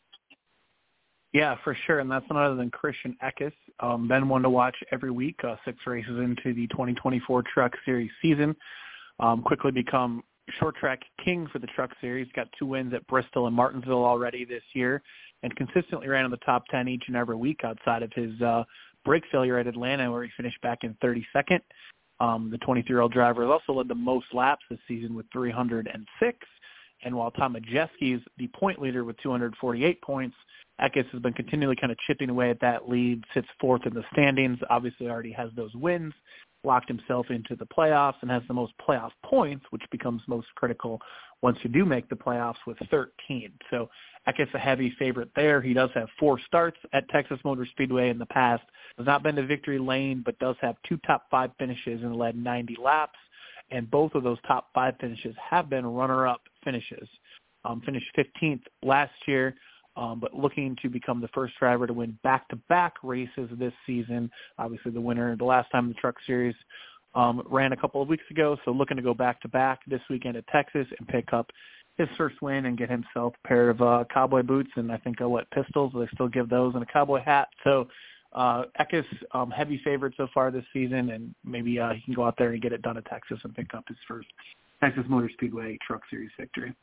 Yeah, for sure, and that's none other than Christian Eckes. Um, been one to watch every week, uh, six races into the twenty twenty-four Truck Series season. Um, quickly become short track king for the Truck Series. Got two wins at Bristol and Martinsville already this year, and consistently ran in the top ten each and every week outside of his uh, brake failure at Atlanta, where he finished back in thirty-second. Um, the twenty-three-year-old driver has also led the most laps this season with three hundred six. And while Tom Majeski is the point leader with two hundred forty-eight points, Eckes has been continually kind of chipping away at that lead, sits fourth in the standings, obviously already has those wins, locked himself into the playoffs, and has the most playoff points, which becomes most critical once you do make the playoffs with thirteen. So Eckes a heavy favorite there. He does have four starts at Texas Motor Speedway in the past. Has not been to victory lane, but does have two top five finishes and led ninety laps. And both of those top five finishes have been runner-up finishes. Um, finished fifteenth last year, um, but looking to become the first driver to win back-to-back races this season. Obviously the winner the last time in the Truck Series um, ran a couple of weeks ago, so looking to go back-to-back this weekend at Texas and pick up his first win and get himself a pair of uh, cowboy boots and I think, uh, what, pistols? They still give those, and a cowboy hat. So Uh, Eckes, um, heavy favorite so far this season, and maybe uh, he can go out there and get it done at Texas and pick up his first Texas Motor Speedway Truck Series victory.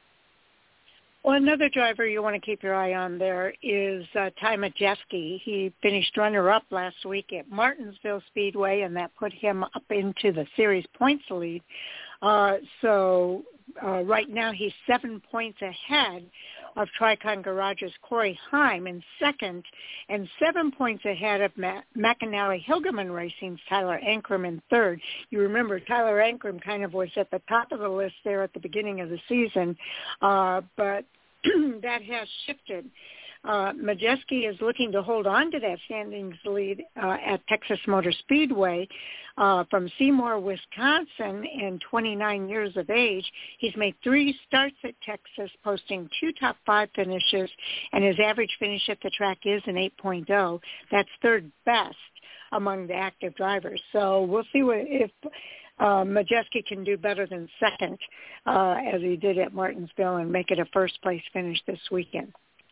Well, another driver you want to keep your eye on there is uh, Ty Majeski. He finished runner-up last week at Martinsville Speedway, and that put him up into the series points lead. Uh, so uh, right now he's seven points ahead of Tricon Garage's Corey Heim in second, and seven points ahead of Ma- McAnally Hilgeman Racing's Tyler Ankrum in third. You remember Tyler Ankrum kind of was at the top of the list there at the beginning of the season, uh, but that has shifted. Uh, Majeski is looking to hold on to that standings lead uh, at Texas Motor Speedway. Uh, from Seymour, Wisconsin, and twenty-nine years of age. He's made three starts at Texas, posting two top five finishes, and his average finish at the track is an eight point oh. That's third best among the active drivers. So we'll see what, if uh, Majeski can do better than second, uh, as he did at Martinsville, and make it a first-place finish this weekend.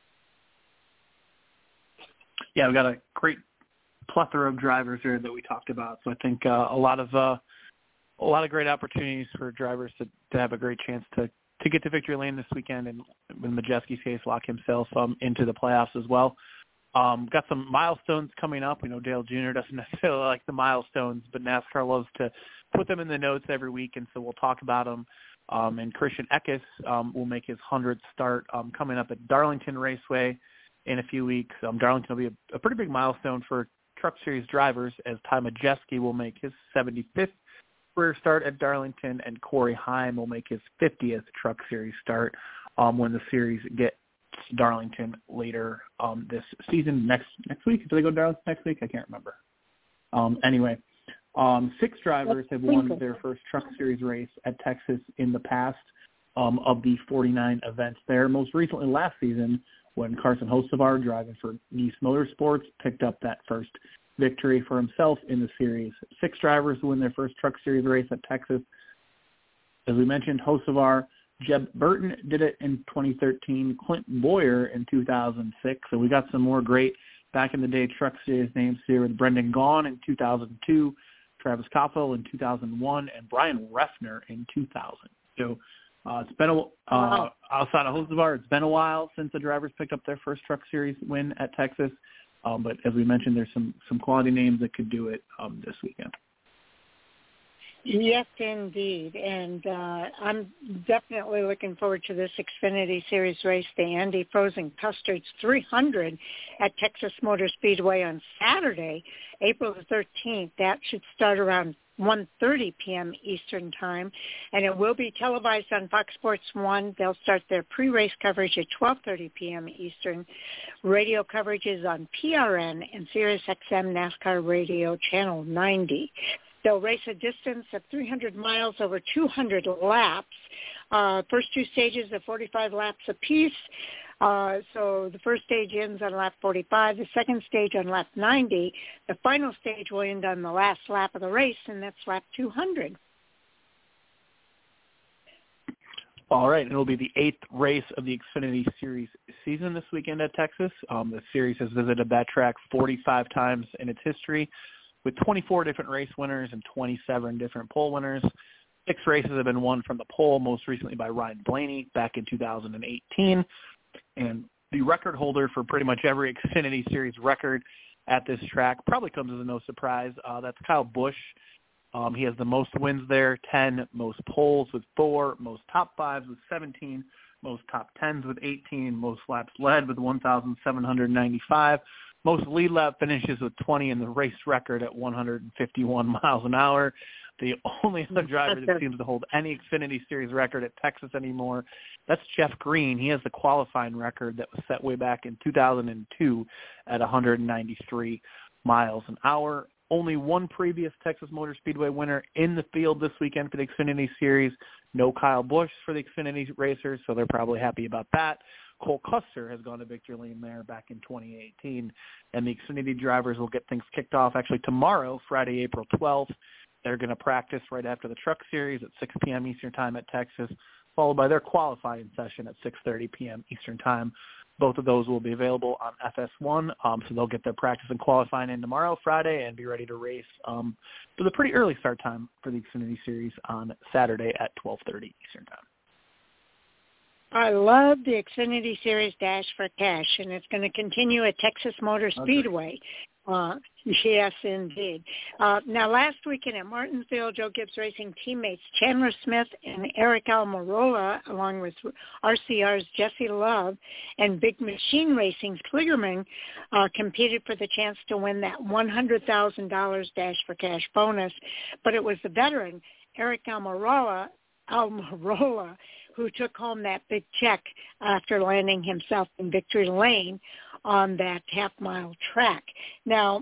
Yeah, we've got a great plethora of drivers here that we talked about. So I think uh, a lot of uh, a lot of great opportunities for drivers to, to have a great chance to, to get to victory lane this weekend, and in Majeski's case, lock himself um, into the playoffs as well. Um, got some milestones coming up. We know Dale Junior doesn't necessarily like the milestones, but NASCAR loves to put them in the notes every week, and so we'll talk about them. Um, and Christian Eckes um, will make his hundredth start um, coming up at Darlington Raceway in a few weeks. Um, Darlington will be a, a pretty big milestone for Truck Series drivers, as Ty Majeski will make his seventy-fifth career start at Darlington, and Corey Heim will make his fiftieth Truck Series start um, when the series gets to Darlington later um, this season. Next next week, do they go to Darlington next week? I can't remember. Um, anyway, um, six drivers have won their first Truck Series race at Texas in the past um, of the forty-nine events there. Most recently last season, when Carson Hocevar, driving for Niece Motorsports, picked up that first victory for himself in the series. Six drivers win their first Truck Series race at Texas. As we mentioned, Hocevar, Jeb Burton did it in twenty thirteen, Clint Boyer in two thousand six. So we got some more great back-in-the-day Truck Series names here with Brendan Gaughan in two thousand two, Travis Koffel in two thousand one, and Brian Refner in two thousand. So Uh, it's been a, uh, wow. outside of Hocevar, it's been a while since the drivers picked up their first Truck Series win at Texas. Um, but as we mentioned, there's some, some quality names that could do it um, this weekend. Yes, indeed. And uh, I'm definitely looking forward to this Xfinity Series race, the Andy Frozen Custards three hundred at Texas Motor Speedway on Saturday, April the thirteenth. That should start around one thirty p.m. Eastern Time, and it will be televised on Fox Sports one. They'll start their pre-race coverage at twelve thirty p.m. Eastern. Radio coverage is on P R N and Sirius X M NASCAR Radio Channel ninety. They'll race a distance of three hundred miles over two hundred laps. Uh, first two stages of forty-five laps apiece. Uh, so the first stage ends on lap forty-five, the second stage on lap ninety. The final stage will end on the last lap of the race, and that's lap two hundred. All right, and it'll be the eighth race of the Xfinity Series season this weekend at Texas. Um, the series has visited that track forty-five times in its history, with twenty-four different race winners and twenty-seven different pole winners. Six races have been won from the pole, most recently by Ryan Blaney back in two thousand eighteen. And the record holder for pretty much every Xfinity Series record at this track probably comes as a no surprise. Uh, that's Kyle Busch. Um, he has the most wins there, ten, most poles with four, most top fives with seventeen, most top tens with eighteen, most laps led with one thousand seven hundred ninety-five, most lead lap finishes with twenty, and the race record at one hundred fifty-one miles an hour. The only other driver that seems to hold any Xfinity Series record at Texas anymore, that's Jeff Green. He has the qualifying record that was set way back in two thousand two at one hundred ninety-three miles an hour. Only one previous Texas Motor Speedway winner in the field this weekend for the Xfinity Series. No Kyle Busch for the Xfinity racers, so they're probably happy about that. Cole Custer has gone to victory lane there back in twenty eighteen, and the Xfinity drivers will get things kicked off actually tomorrow, Friday, April twelfth. They're going to practice right after the Truck Series at six p.m. Eastern Time at Texas, followed by their qualifying session at six thirty p.m. Eastern Time. Both of those will be available on F S one, um, so they'll get their practice and qualifying in tomorrow, Friday, and be ready to race um, with a pretty early start time for the Xfinity Series on Saturday at twelve thirty Eastern Time. I love the Xfinity Series Dash for Cash, and it's going to continue at Texas Motor Speedway. Uh, yes, indeed. Uh, now, last weekend at Martinsville, Joe Gibbs Racing teammates Chandler Smith and Eric Almirola, along with R C R's Jesse Love and Big Machine Racing's Kligerman, uh, competed for the chance to win that one hundred thousand dollars Dash for Cash bonus. But it was the veteran, Eric Almirola, Almirola, who took home that big check after landing himself in victory lane on that half-mile track. Now,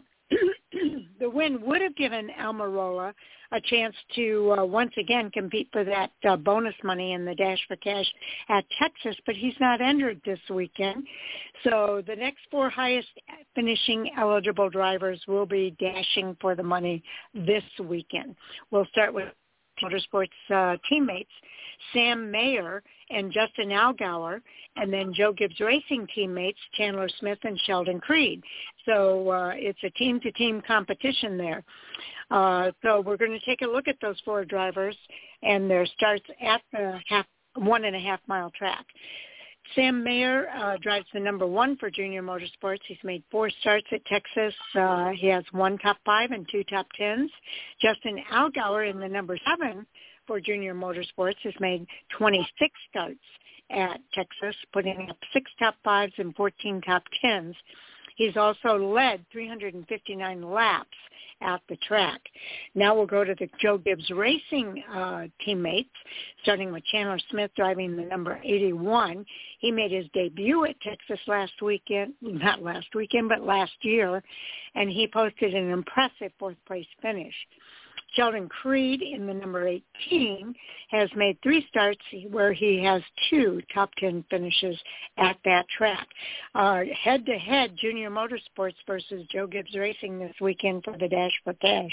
the win would have given Almirola a chance to uh, once again compete for that uh, bonus money in the Dash for Cash at Texas, but he's not entered this weekend. So the next four highest finishing eligible drivers will be dashing for the money this weekend. We'll start with Motorsports uh, teammates Sam Mayer and Justin Allgaier, and then Joe Gibbs Racing teammates Chandler Smith and Sheldon Creed. So uh, it's a team-to-team competition there. Uh, so we're going to take a look at those four drivers and their starts at the half, one and a half mile track. Sam Mayer uh, drives the number one for Junior Motorsports. He's made four starts at Texas. Uh, he has one top five and two top tens. Justin Allgaier in the number seven for Junior Motorsports has made twenty-six starts at Texas, putting up six top fives and fourteen top tens. He's also led three hundred fifty-nine laps at the track. Now we'll go to the Joe Gibbs Racing uh, teammates, starting with Chandler Smith driving the number eighty-one. He made his debut at Texas last weekend, not last weekend, but last year, and he posted an impressive fourth-place finish. Sheldon Creed in the number eighteen has made three starts where he has two top ten finishes at that track. Uh, head-to-head Junior Motorsports versus Joe Gibbs Racing this weekend for the Dash for Cash.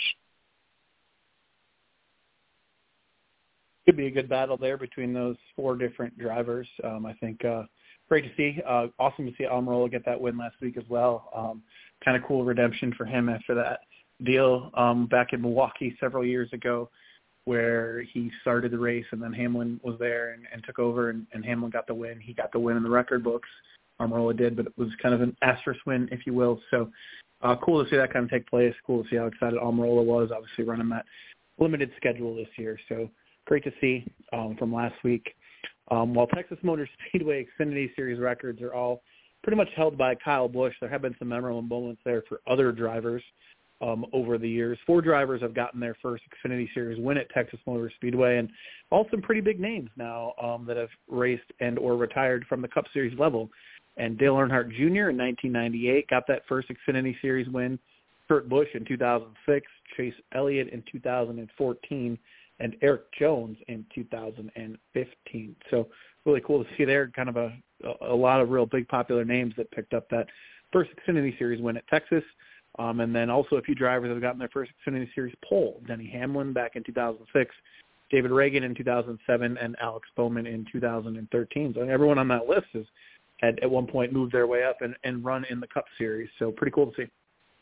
Could be a good battle there between those four different drivers. Um, I think uh, great to see. Uh, awesome to see Almirola get that win last week as well. Um, kind of cool redemption for him after that deal um, back in Milwaukee several years ago where he started the race and then Hamlin was there and, and took over and, and Hamlin got the win. He got the win in the record books. Almirola did, but it was kind of an asterisk win, if you will. So uh, cool to see that kind of take place. Cool to see how excited Almirola was, obviously running that limited schedule this year. So great to see um, from last week. Um, while Texas Motor Speedway Xfinity Series records are all pretty much held by Kyle Busch, there have been some memorable moments there for other drivers. Um, over the years. Four drivers have gotten their first Xfinity Series win at Texas Motor Speedway, and all some pretty big names now um, that have raced and or retired from the Cup Series level. And Dale Earnhardt Junior in nineteen ninety-eight got that first Xfinity Series win. Kurt Busch in two thousand six, Chase Elliott in two thousand fourteen, and Eric Jones in two thousand fifteen. So really cool to see there, kind of a, a lot of real big popular names that picked up that first Xfinity Series win at Texas. Um, and then also a few drivers that have gotten their first Xfinity Series pole. Denny Hamlin back in two thousand six, David Reagan in two thousand seven, and Alex Bowman in two thousand thirteen. So everyone on that list has had at one point moved their way up and, and run in the Cup Series. So pretty cool to see.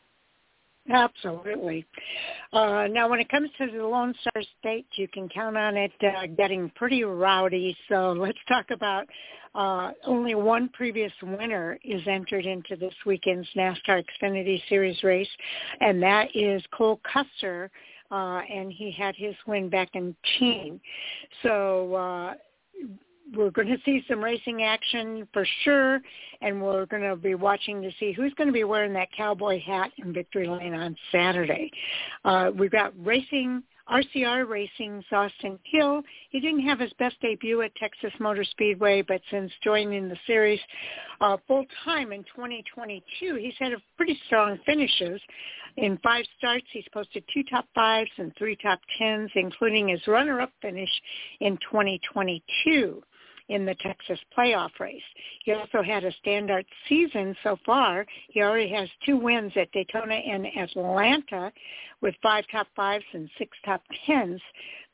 Absolutely. Uh, now, when it comes to the Lone Star State, you can count on it uh, getting pretty rowdy. So let's talk about uh, only one previous winner is entered into this weekend's NASCAR Xfinity Series race, and that is Cole Custer, uh, and he had his win back in teen. So uh, we're going to see some racing action for sure, and we're going to be watching to see who's going to be wearing that cowboy hat in Victory Lane on Saturday. Uh, we've got racing, R C R Racing's Austin Hill. He didn't have his best debut at Texas Motor Speedway, but since joining the series uh, full-time in twenty twenty-two, he's had a pretty strong finishes. In five starts, he's posted two top fives and three top tens, including his runner-up finish in twenty twenty-two. In the Texas playoff race. He also had a standout season so far. He already has two wins at Daytona and Atlanta with five top fives and six top tens.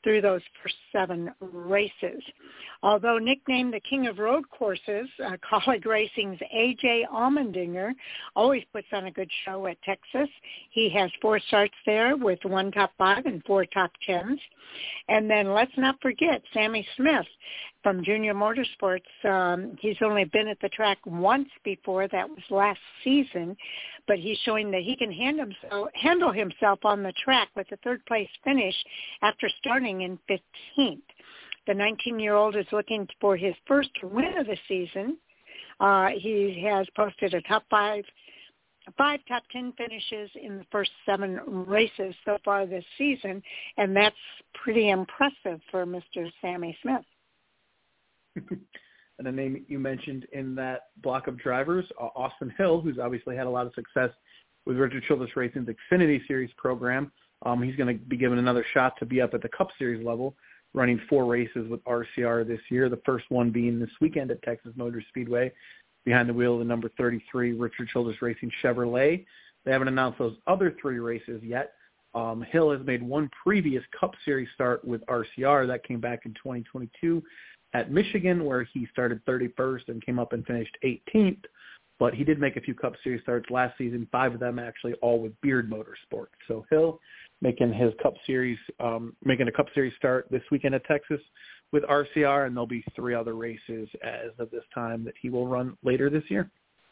through those first seven races. Although nicknamed the King of Road Courses, uh, Kaulig Racing's A J Allmendinger always puts on a good show at Texas. He has four starts there with one top five and four top tens. And then let's not forget Sammy Smith from Junior Motorsports. Um, he's only been at the track once before. That was last season. But he's showing that he can hand himself, handle himself on the track with a third-place finish after starting in fifteenth. The nineteen-year-old is looking for his first win of the season. Uh, he has posted a top five, five top ten finishes in the first seven races so far this season, and that's pretty impressive for Mister Sammy Smith. And a name you mentioned in that block of drivers, uh, Austin Hill, who's obviously had a lot of success with Richard Childress Racing's Xfinity Series program. Um, he's going to be given another shot to be up at the Cup Series level, running four races with R C R this year, the first one being this weekend at Texas Motor Speedway, behind the wheel of the number thirty-three Richard Childress Racing Chevrolet. They haven't announced those other three races yet. Um, Hill has made one previous Cup Series start with R C R. That came back in twenty twenty-two at Michigan, where he started thirty-first and came up and finished eighteenth. But he did make a few Cup Series starts last season, five of them actually all with Beard Motorsports. So Hill making his Cup Series, um, making a Cup Series start this weekend at Texas with R C R, and there'll be three other races as of this time that he will run later this year.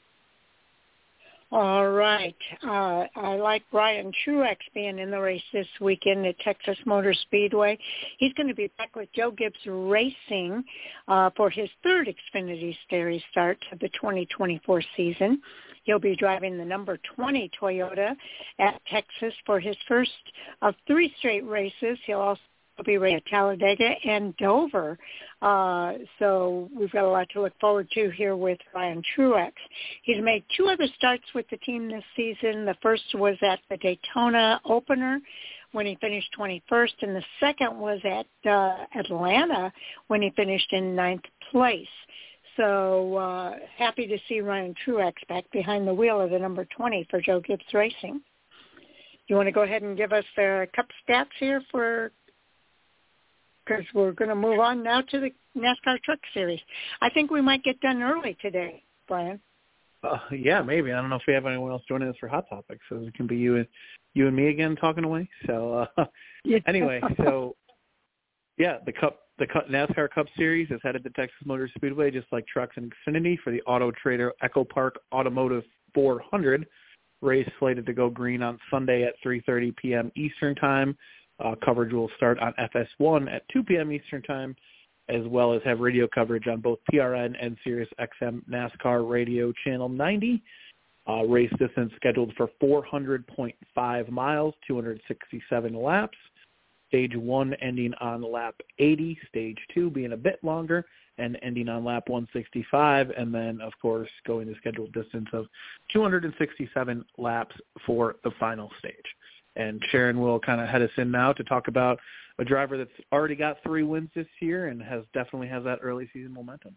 All right. Uh, I like Brian Truex being in the race this weekend at Texas Motor Speedway. He's going to be back with Joe Gibbs Racing uh, for his third Xfinity Series start of the twenty twenty-four season. He'll be driving the number twenty Toyota at Texas for his first of three straight races. He'll also be racing at Talladega and Dover. Uh, so we've got a lot to look forward to here with Ryan Truex. He's made two other starts with the team this season. The first was at the Daytona opener when he finished twenty-first, and the second was at uh, Atlanta when he finished in ninth place. So uh, happy to see Ryan Truex back behind the wheel of the number twenty for Joe Gibbs Racing. You want to go ahead and give us the Cup stats here for, because we're going to move on now to the NASCAR Truck Series. I think we might get done early today, Brian. Uh, yeah, maybe. I don't know if we have anyone else joining us for Hot Topics, so it can be you and you and me again talking away. So uh, yeah. anyway, so yeah, the Cup, the NASCAR Cup Series is headed to Texas Motor Speedway, just like Trucks and Xfinity, for the Auto Trader Echo Park Automotive four hundred race, slated to go green on Sunday at three thirty p.m. Eastern Time. Uh, coverage will start on F S one at two p.m. Eastern Time, as well as have radio coverage on both P R N and Sirius X M NASCAR Radio Channel ninety. Uh, race distance scheduled for four hundred point five miles, two hundred sixty-seven laps. Stage one ending on lap eighty, stage two being a bit longer and ending on lap one sixty-five, and then, of course, going the scheduled distance of two hundred sixty-seven laps for the final stage. And Sharon will kind of head us in now to talk about a driver that's already got three wins this year and has definitely has that early season momentum.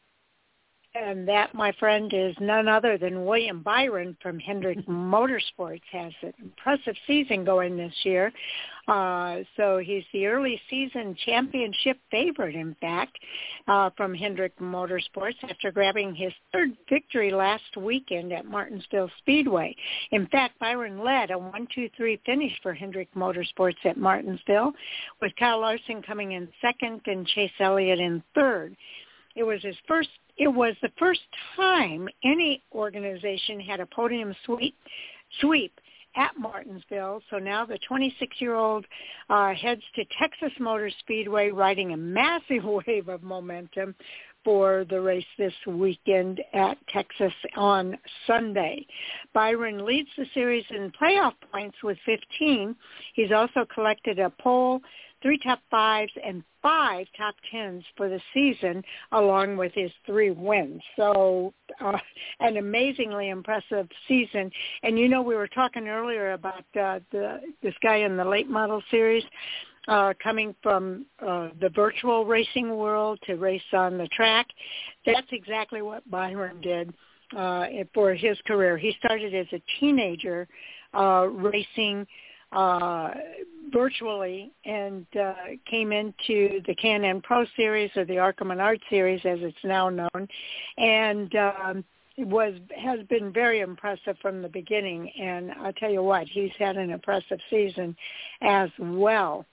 And that, my friend, is none other than William Byron from Hendrick Motorsports. Has an impressive season going this year. Uh, so he's the early season championship favorite, in fact, uh, from Hendrick Motorsports after grabbing his third victory last weekend at Martinsville Speedway. In fact, Byron led a one two three finish for Hendrick Motorsports at Martinsville, with Kyle Larson coming in second and Chase Elliott in third. It was his first. It was the first time any organization had a podium sweep, sweep at Martinsville. So now the twenty-six-year-old uh, heads to Texas Motor Speedway, riding a massive wave of momentum for the race this weekend at Texas on Sunday. Byron leads the series in playoff points with fifteen. He's also collected a pole, three top fives, and five top tens for the season, along with his three wins. So uh, an amazingly impressive season. And, you know, we were talking earlier about uh, the this guy in the late model series uh, coming from uh, the virtual racing world to race on the track. That's exactly what Byron did uh, for his career. He started as a teenager uh, racing Uh, virtually and uh, came into the Can-Am Pro Series, or the Arca Menard Series as it's now known, and um, was has been very impressive from the beginning. And I'll tell you what, he's had an impressive season as well.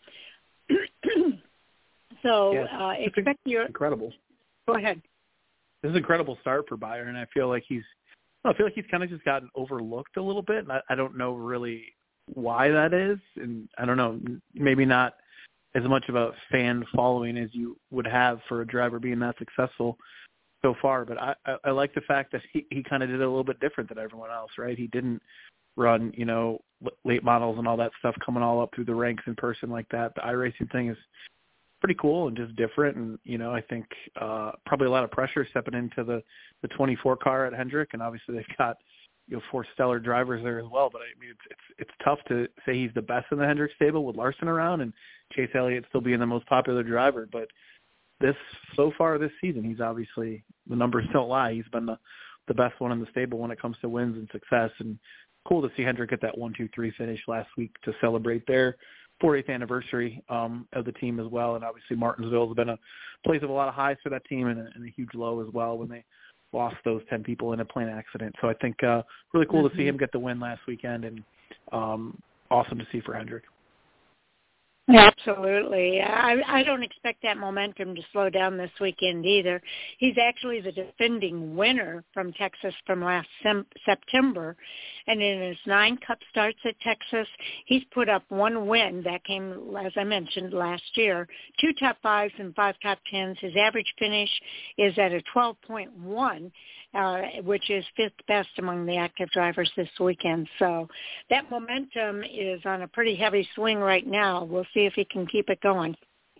so yeah, uh, expect your incredible. Go ahead. This is an incredible start for Byron. I feel like he's I feel like he's kind of just gotten overlooked a little bit, and I, I don't know really why that is, and I don't know, maybe not as much of a fan following as you would have for a driver being that successful so far. But I, I, I like the fact that he, he kind of did it a little bit different than everyone else, right? He didn't run, you know, late models and all that stuff coming all up through the ranks in person like that. The iRacing thing is pretty cool and just different. And, you know, I think uh, probably a lot of pressure stepping into the, the twenty-four car at Hendrick. And obviously they've got, you know, four stellar drivers there as well. But I mean, it's, it's, it's tough to say he's the best in the Hendrick stable with Larson around and Chase Elliott still being the most popular driver. But this, so far this season, he's obviously, the numbers don't lie. He's been the, the best one in the stable when it comes to wins and success. And cool to see Hendrick get that one, two, three finish last week to celebrate their fortieth anniversary um, of the team as well. And obviously Martinsville has been a place of a lot of highs for that team and a, and a huge low as well when they lost those ten people in a plane accident. So I think uh, really cool mm-hmm. to see him get the win last weekend, and um, awesome to see for Hendrick. Absolutely. I, I don't expect that momentum to slow down this weekend either. He's actually the defending winner from Texas from last sem- September. And in his nine Cup starts at Texas, he's put up one win. That came, as I mentioned, last year. Two top fives and five top tens. His average finish is at a twelve point one, uh, which is fifth best among the active drivers this weekend. So that momentum is on a pretty heavy swing right now. We'll see if he can keep it going.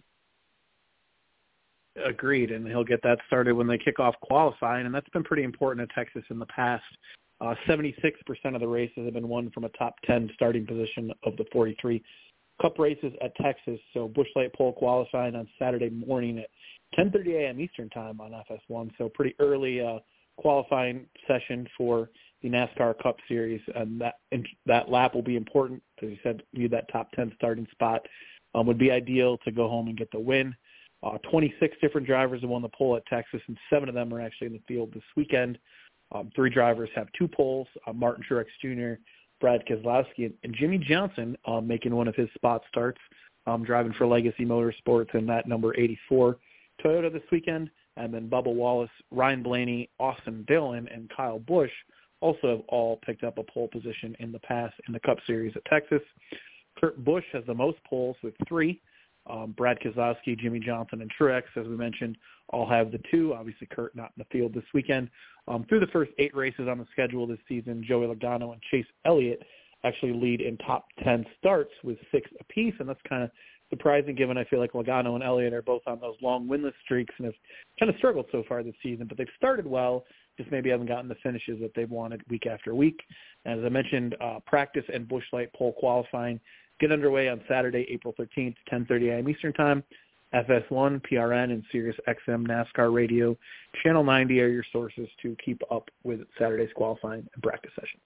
Agreed, and he'll get that started when they kick off qualifying, and that's been pretty important at Texas in the past. Uh, seventy-six percent of the races have been won from a top ten starting position of the forty-three Cup races at Texas. So Busch Light pole qualifying on Saturday morning at ten thirty a.m. Eastern time on F S one, so pretty early uh, qualifying session for the NASCAR Cup Series, and that and that lap will be important. As you said, you need that top ten starting spot. Um, would be ideal to go home and get the win. Uh, twenty-six different drivers have won the pole at Texas, and seven of them are actually in the field this weekend. Um, three drivers have two poles, uh, Martin Truex Junior, Brad Keselowski, and, and Jimmy Johnson um, making one of his spot starts, um, driving for Legacy Motorsports in that number eighty-four Toyota this weekend. And then Bubba Wallace, Ryan Blaney, Austin Dillon, and Kyle Busch also have all picked up a pole position in the past in the Cup Series at Texas. Kurt Busch has the most poles with three. Um, Brad Keselowski, Jimmy Johnson, and Truex, as we mentioned, all have the two. Obviously, Kurt not in the field this weekend. Um, through the first eight races on the schedule this season, Joey Logano and Chase Elliott actually lead in top ten starts with six apiece, and that's kind of surprising given I feel like Logano and Elliott are both on those long winless streaks and have kind of struggled so far this season, but they've started well, just maybe haven't gotten the finishes that they've wanted week after week. And as I mentioned, uh, practice and Busch Light pole qualifying get underway on Saturday, April thirteenth, ten thirty a.m. Eastern Time. F S one, P R N, and Sirius X M NASCAR Radio. Channel ninety are your sources to keep up with Saturday's qualifying and practice sessions.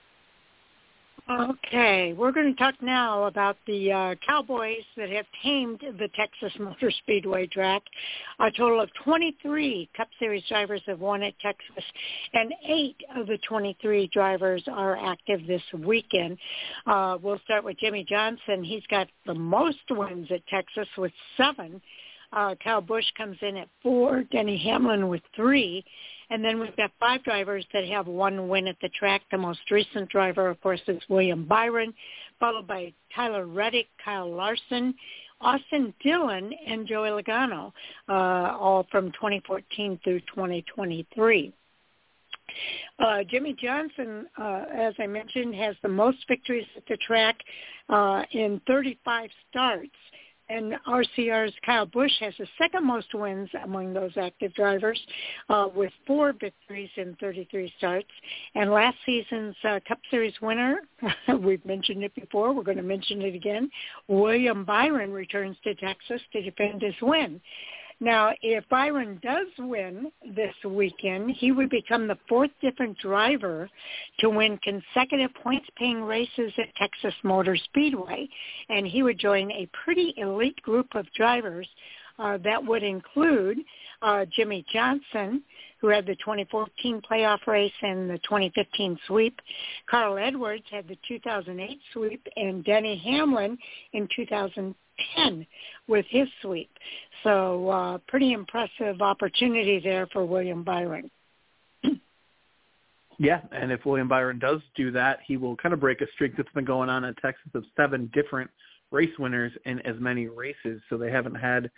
Okay, we're going to talk now about the uh, Cowboys that have tamed the Texas Motor Speedway track. A total of twenty-three Cup Series drivers have won at Texas, and eight of the twenty-three drivers are active this weekend. Uh, we'll start with Jimmy Johnson. He's got the most wins at Texas with seven. Uh, Kyle Busch comes in at four, Denny Hamlin with three. And then we've got five drivers that have one win at the track. The most recent driver, of course, is William Byron, followed by Tyler Reddick, Kyle Larson, Austin Dillon, and Joey Logano, uh, all from twenty fourteen through twenty twenty-three. Uh, Jimmy Johnson, uh, as I mentioned, has the most victories at the track uh, in thirty-five starts. And R C R's Kyle Busch has the second most wins among those active drivers uh, with four victories in thirty-three starts. And last season's uh, Cup Series winner, we've mentioned it before, we're going to mention it again, William Byron returns to Texas to defend his win. Now, if Byron does win this weekend, he would become the fourth different driver to win consecutive points-paying races at Texas Motor Speedway, and he would join a pretty elite group of drivers uh, that would include uh, Jimmie Johnson, who had the twenty fourteen playoff race and the twenty fifteen sweep. Carl Edwards had the two thousand eight sweep, and Denny Hamlin in two thousand ten with his sweep. So uh, pretty impressive opportunity there for William Byron. Yeah, and if William Byron does do that, he will kind of break a streak that's been going on in Texas of seven different race winners in as many races. So they haven't had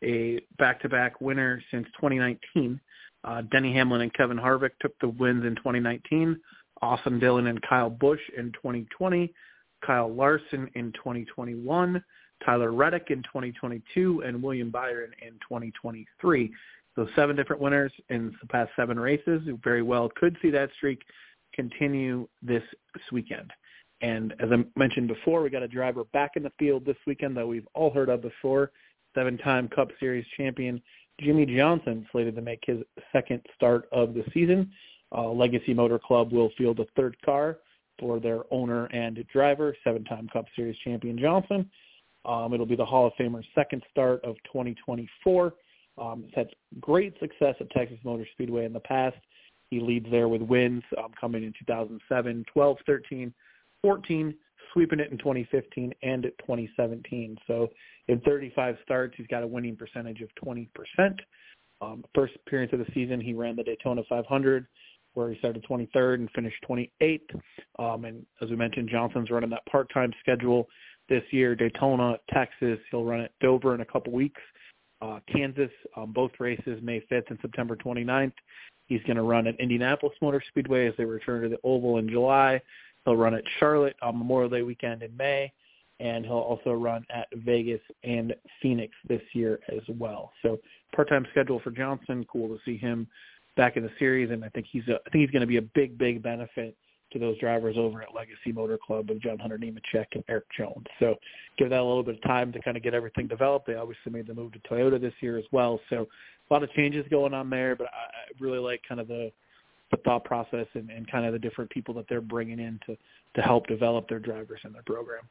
a back-to-back winner since twenty nineteen. Uh, Denny Hamlin and Kevin Harvick took the wins in twenty nineteen. Austin Dillon and Kyle Busch in twenty twenty. Kyle Larson in twenty twenty-one. Tyler Reddick in twenty twenty-two, and William Byron in twenty twenty-three. So seven different winners in the past seven races. We very well could see that streak continue this weekend. And as I mentioned before, we got a driver back in the field this weekend that we've all heard of before, seven-time Cup Series champion Jimmie Johnson, slated to make his second start of the season. Uh, Legacy Motor Club will field a third car for their owner and driver, seven-time Cup Series champion Johnson. Um, it'll be the Hall of Famer's second start of twenty twenty-four. Um, he's had great success at Texas Motor Speedway in the past. He leads there with wins um, coming in two thousand seven, twelve, thirteen, fourteen, sweeping it in twenty fifteen and twenty seventeen. So in thirty-five starts, he's got a winning percentage of twenty percent. Um, first appearance of the season, he ran the Daytona five hundred, where he started twenty-third and finished twenty-eighth. Um, and as we mentioned, Johnson's running that part-time schedule this year, Daytona, Texas. He'll run at Dover in a couple weeks. Uh, Kansas, um, both races, May fifth and September twenty-ninth. He's going to run at Indianapolis Motor Speedway as they return to the Oval in July. He'll run at Charlotte on Memorial Day weekend in May, and he'll also run at Vegas and Phoenix this year as well. So part-time schedule for Johnson. Cool to see him back in the series, and I think he's a, I think he's going to be a big, big benefit to those drivers over at Legacy Motor Club with John Hunter Nemechek and Eric Jones. So give that a little bit of time to kind of get everything developed. They obviously made the move to Toyota this year as well. So a lot of changes going on there, but I really like kind of the, the thought process and, and kind of the different people that they're bringing in to, to help develop their drivers in their program.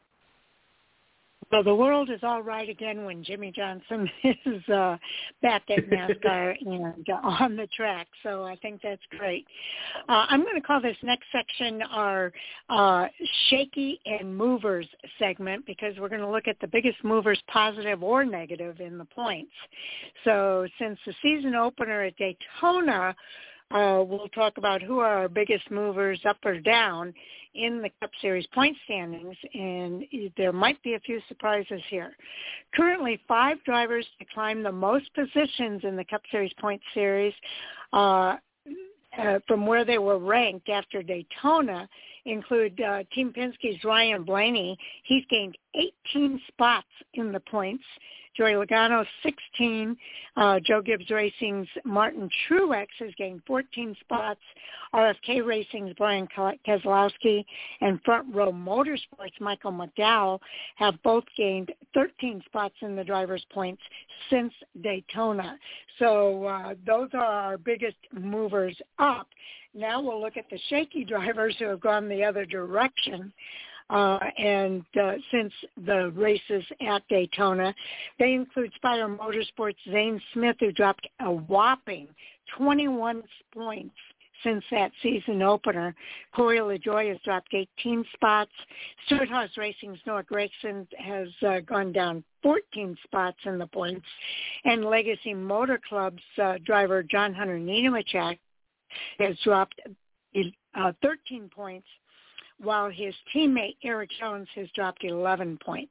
So the world is all right again when Jimmie Johnson is uh, back at NASCAR and uh, on the track. So I think that's great. Uh, I'm going to call this next section our uh, Shaky and Movers segment, because we're going to look at the biggest movers, positive or negative, in the points. So since the season opener at Daytona, Uh, we'll talk about who are our biggest movers up or down in the Cup Series point standings, and there might be a few surprises here. Currently, five drivers to climb the most positions in the Cup Series point series uh, uh, from where they were ranked after Daytona include uh, Team Penske's Ryan Blaney. He's gained eighteen spots in the points. Joey Logano, sixteen. Uh, Joe Gibbs Racing's Martin Truex has gained fourteen spots. R F K Racing's Brian Keselowski and Front Row Motorsports' Michael McDowell have both gained thirteen spots in the drivers' points since Daytona. So uh, those are our biggest movers up. Now we'll look at the shaky drivers who have gone the other direction. Uh, and uh, since the races at Daytona, they include Spire Motorsports' Zane Smith, who dropped a whopping twenty-one points since that season opener. Corey LaJoie has dropped eighteen spots. Stewart Haas Racing's Noah Gragson has uh, gone down fourteen spots in the points. And Legacy Motor Club's uh, driver John Hunter Nemechek has dropped uh, thirteen points, while his teammate Eric Jones has dropped eleven points.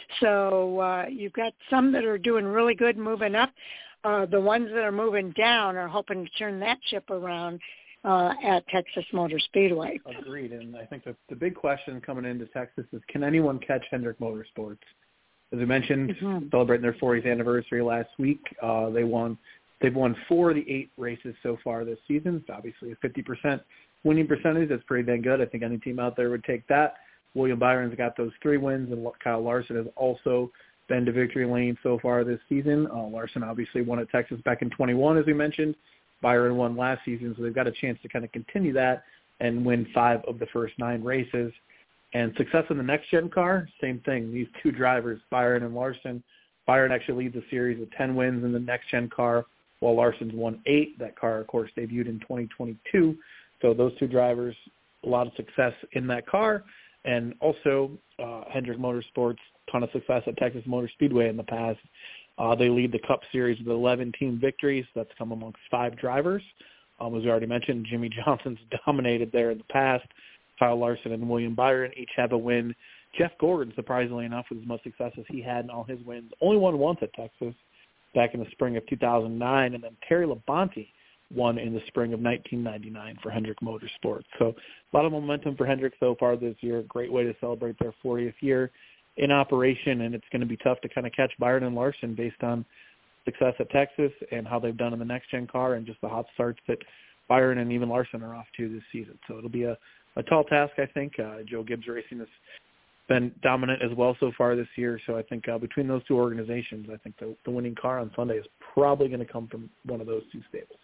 So uh, you've got some that are doing really good moving up. Uh, the ones that are moving down are hoping to turn that ship around uh, at Texas Motor Speedway. Agreed. And I think the, the big question coming into Texas is, can anyone catch Hendrick Motorsports? As we mentioned, mm-hmm. celebrating their fortieth anniversary last week, uh, they won. They've won four of the eight races so far this season. It's obviously a fifty percent winning percentage. That's pretty dang good. I think any team out there would take that. William Byron's got those three wins, and Kyle Larson has also been to victory lane so far this season. Uh, Larson obviously won at Texas back in twenty-one, as we mentioned. Byron won last season, so they've got a chance to kind of continue that and win five of the first nine races. And success in the next-gen car, same thing. These two drivers, Byron and Larson, Byron actually leads the series with ten wins in the next-gen car, while Larson's won eight. That car, of course, debuted in twenty twenty-two. So those two drivers, a lot of success in that car. And also uh, Hendrick Motorsports, ton of success at Texas Motor Speedway in the past. Uh, they lead the Cup Series with eleven team victories. That's come amongst five drivers. Um, as we already mentioned, Jimmy Johnson's dominated there in the past. Kyle Larson and William Byron each have a win. Jeff Gordon, surprisingly enough, with as much success as he had in all his wins, only won once at Texas back in the spring of two thousand nine. And then Terry Labonte won in the spring of nineteen ninety-nine for Hendrick Motorsports. So a lot of momentum for Hendrick so far this year. Great way to celebrate their fortieth year in operation, and it's going to be tough to kind of catch Byron and Larson based on success at Texas and how they've done in the next-gen car and just the hot starts that Byron and even Larson are off to this season. So it'll be a, a tall task, I think. Uh, Joe Gibbs Racing has been dominant as well so far this year, so I think uh, between those two organizations, I think the, the winning car on Sunday is probably going to come from one of those two stables.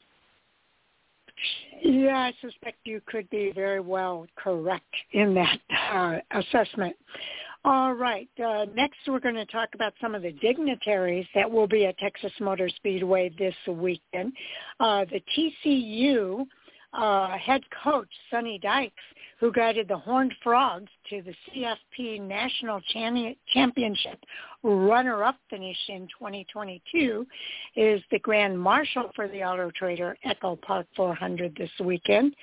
Yeah, I suspect you could be very well correct in that uh, assessment. All right. Uh, next, we're going to talk about some of the dignitaries that will be at Texas Motor Speedway this weekend. Uh, the T C U uh, head coach, Sonny Dykes, who guided the Horned Frogs to the C F P National Championship runner-up finish in twenty twenty-two, is the Grand Marshal for the Auto Trader Echo Park four hundred this weekend.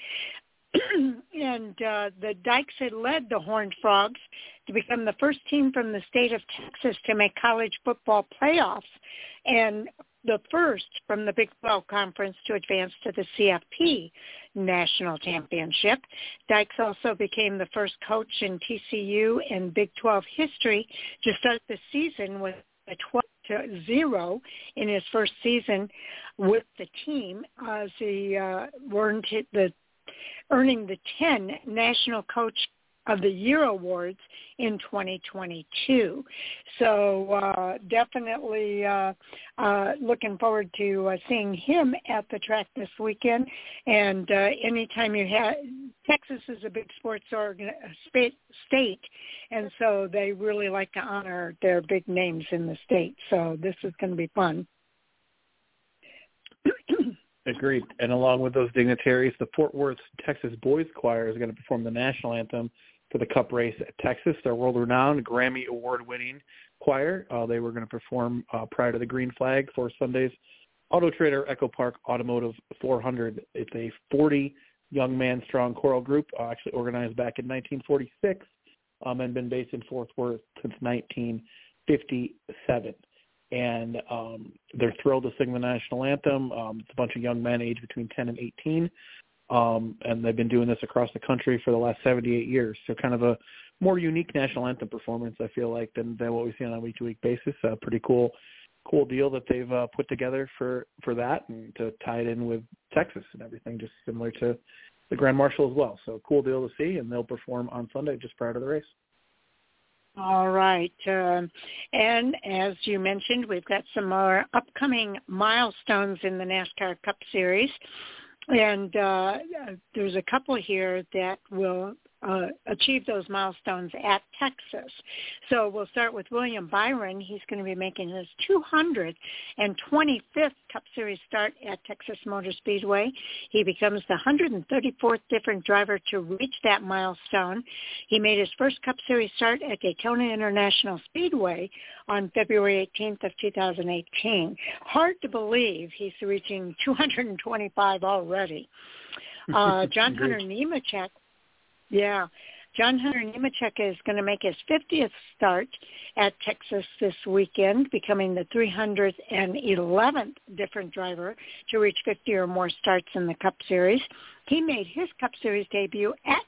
and uh, the Dykes had led the Horned Frogs to become the first team from the state of Texas to make college football playoffs and the first from the Big twelve Conference to advance to the C F P National Championship. Dykes also became the first coach in T C U and Big twelve history to start the season with a twelve to zero in his first season with the team, as he uh, earned the earning the ten National Coach of the Year awards in twenty twenty-two. So uh, definitely uh, uh, looking forward to uh, seeing him at the track this weekend. And uh, anytime you have, Texas is a big sports organ, state, and so they really like to honor their big names in the state. So this is going to be fun. Agreed. And along with those dignitaries, the Fort Worth Texas Boys Choir is going to perform the national anthem for the Cup race at Texas. They're world-renowned, Grammy Award-winning choir. Uh, they were going to perform uh, prior to the green flag for Sunday's Auto Trader Echo Park Automotive four hundred. It's a forty young man strong choral group, uh, actually organized back in nineteen forty-six um, and been based in Fort Worth since nineteen fifty-seven. And um, they're thrilled to sing the national anthem. Um, it's a bunch of young men aged between ten and eighteen, um, and they've been doing this across the country for the last seventy-eight years. So kind of a more unique national anthem performance, I feel like, than, than what we see on a week-to-week basis. A pretty cool cool deal that they've uh, put together for, for that, and to tie it in with Texas and everything, just similar to the Grand Marshal as well. So cool deal to see, and they'll perform on Sunday just prior to the race. All right. Um, and as you mentioned, we've got some more upcoming milestones in the NASCAR Cup Series. And uh, there's a couple here that will uh, achieve those milestones at Texas. So we'll start with William Byron. He's going to be making his two hundred twenty-fifth Cup Series start at Texas Motor Speedway. He becomes the one hundred thirty-fourth different driver to reach that milestone. He made his first Cup Series start at Daytona International Speedway on February eighteenth of two thousand eighteen. Hard to believe he's reaching two hundred twenty-five already. Uh, John Hunter Nemechek, yeah, John Hunter Nemechek is going to make his fiftieth start at Texas this weekend, becoming the three hundred eleventh different driver to reach fifty or more starts in the Cup Series. He made his Cup Series debut at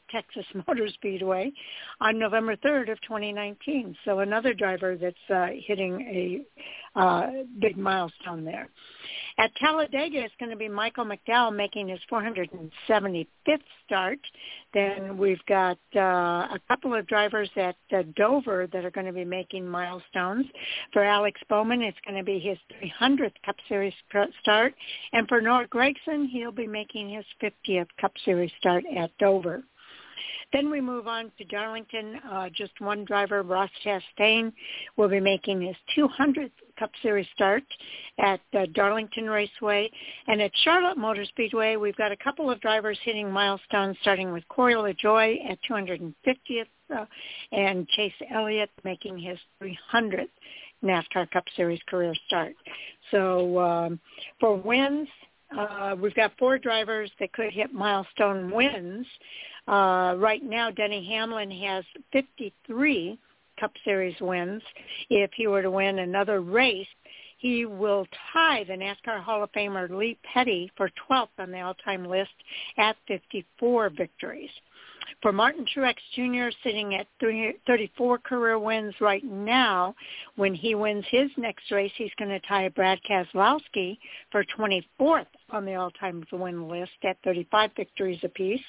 Texas Motor Speedway on November third of twenty nineteen. So another driver that's uh, hitting a uh, big milestone there. At Talladega, it's going to be Michael McDowell making his four hundred seventy-fifth start. Then we've got uh, a couple of drivers at uh, Dover that are going to be making milestones. For Alex Bowman, it's going to be his three hundredth Cup Series start. And for Noah Gragson, he'll be making his fiftieth Cup Series start at Dover. Then we move on to Darlington. Uh, just one driver, Ross Chastain, will be making his two hundredth Cup Series start at uh, Darlington Raceway. And at Charlotte Motor Speedway, we've got a couple of drivers hitting milestones, starting with Corey LaJoie at two hundred fiftieth uh, and Chase Elliott making his three hundredth NASCAR Cup Series career start. So um, for wins, uh, we've got four drivers that could hit milestone wins. Uh, right now, Denny Hamlin has fifty-three Cup Series wins. If he were to win another race, he will tie the NASCAR Hall of Famer Lee Petty for twelfth on the all-time list at fifty-four victories. For Martin Truex Junior, sitting at thirty-four career wins right now, when he wins his next race, he's going to tie Brad Keselowski for twenty-fourth on the all-time win list at thirty-five victories apiece.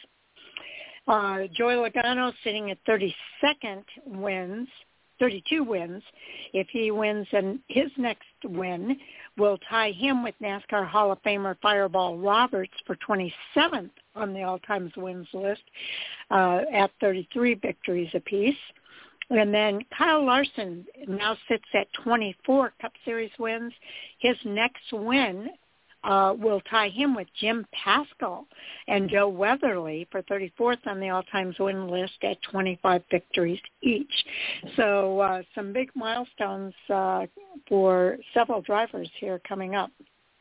Uh, Joey Logano sitting at thirty-second wins, thirty-two wins. If he wins and his next win, will tie him with NASCAR Hall of Famer Fireball Roberts for twenty-seventh on the all-time wins list uh, at thirty-three victories apiece. And then Kyle Larson now sits at twenty-four Cup Series wins. His next win Uh, will tie him with Jim Pascal and Joe Weatherly for thirty-fourth on the all-time win list at twenty-five victories each. So uh, some big milestones uh, for several drivers here coming up.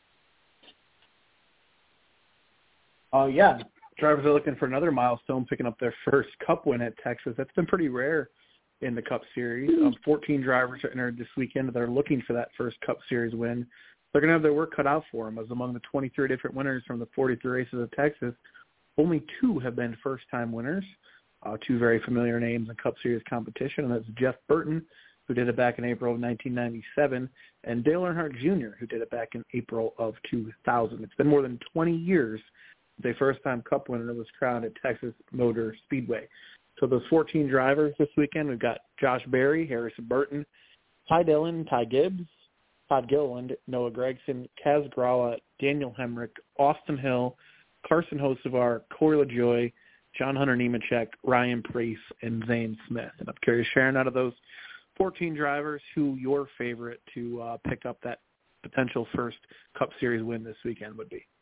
Oh, uh, yeah. Drivers are looking for another milestone, picking up their first Cup win at Texas. That's been pretty rare in the Cup Series. Um, fourteen drivers are entered this weekend that are looking for that first Cup Series win. They're going to have their work cut out for them, as among the twenty-three different winners from the forty-three races of Texas, only two have been first-time winners, uh, two very familiar names in Cup Series competition, and that's Jeff Burton, who did it back in April of nineteen ninety-seven, and Dale Earnhardt Junior, who did it back in April of two thousand. It's been more than twenty years since a first-time Cup winner was crowned at Texas Motor Speedway. So those fourteen drivers this weekend, we've got Josh Berry, Harrison Burton, Ty Dillon, Ty Gibbs, Todd Gilliland, Noah Gragson, Kaz Grala, Daniel Hemrick, Austin Hill, Carson Hocevar, Corey LaJoie, John Hunter Nemechek, Ryan Preece, and Zane Smith. And I'm curious, Sharon, out of those fourteen drivers, who your favorite to uh, pick up that potential first Cup Series win this weekend would be?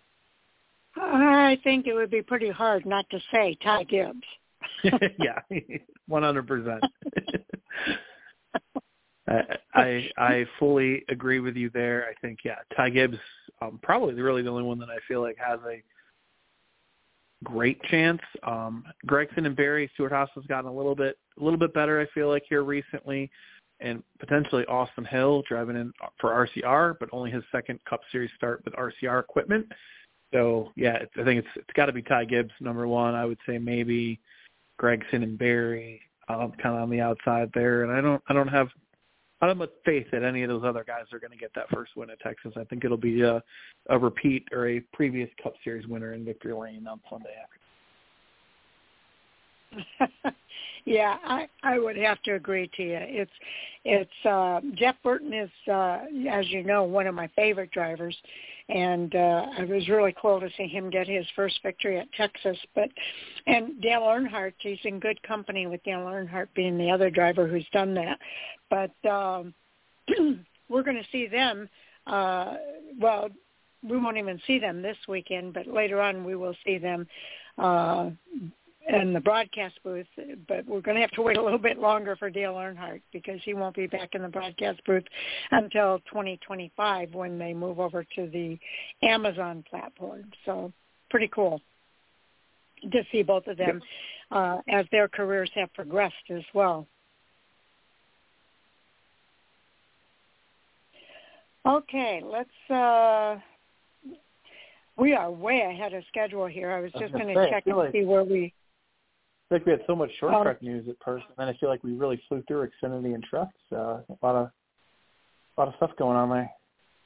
I think it would be pretty hard not to say Ty Gibbs. Yeah, one hundred percent. I I fully agree with you there. I think, yeah, Ty Gibbs, um, probably really the only one that I feel like has a great chance. Um, Gragson and Berry, Stewart-Haas has gotten a little bit a little bit better, I feel like, here recently, and potentially Austin Hill driving in for R C R, but only his second Cup Series start with R C R equipment. So, yeah, it's, I think it's it's got to be Ty Gibbs, number one. I would say maybe Gragson and Berry, um, kind of on the outside there, and I don't I don't have I don't have much faith that any of those other guys are going to get that first win at Texas. I think it'll be a, a repeat or a previous Cup Series winner in victory lane on Sunday afternoon. Yeah, I, I would have to agree to you. It's it's uh, Jeff Burton is, uh, as you know, one of my favorite drivers, and uh, it was really cool to see him get his first victory at Texas. But and Dale Earnhardt, he's in good company with Dale Earnhardt being the other driver who's done that. But um, we're going to see them. Uh, well, we won't even see them this weekend, but later on we will see them uh, in the broadcast booth. But we're going to have to wait a little bit longer for Dale Earnhardt because he won't be back in the broadcast booth until twenty twenty-five when they move over to the Amazon platform. So pretty cool to see both of them uh, as their careers have progressed as well. Okay, let's, uh, we are way ahead of schedule here. I was just going to check and like, see where we, feel like we had so much short Um, track news at first, and then I feel like we really flew through Xfinity and trucks. Uh, a lot of a lot of stuff going on there.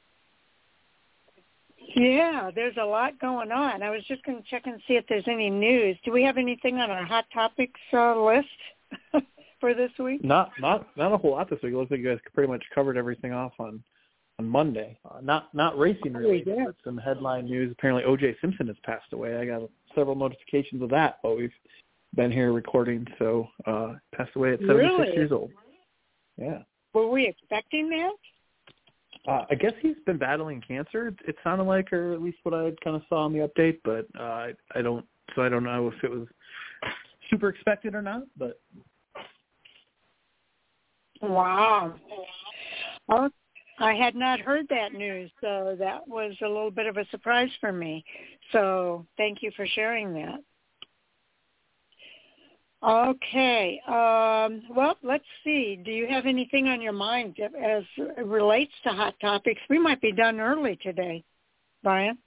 Yeah, there's a lot going on. I was just going to check and see if there's any news. Do we have anything on our hot topics uh, list for this week? Not not not a whole lot this week. It looks like you guys pretty much covered everything off on on Monday. Uh, not not racing related, but some headline news. Apparently, O J Simpson has passed away. I got several notifications of that while we've been here recording. So uh, passed away at seventy-six Really? years old. Yeah. Were we expecting that? Uh, I guess he's been battling cancer. It sounded like, or at least what I kind of saw on the update. But uh, I, I don't. So I don't know if it was super expected or not. But Wow. Oh, I had not heard that news, so that was a little bit of a surprise for me. So thank you for sharing that. Okay. Um, well, let's see. Do you have anything on your mind as it relates to hot topics? We might be done early today, Brian.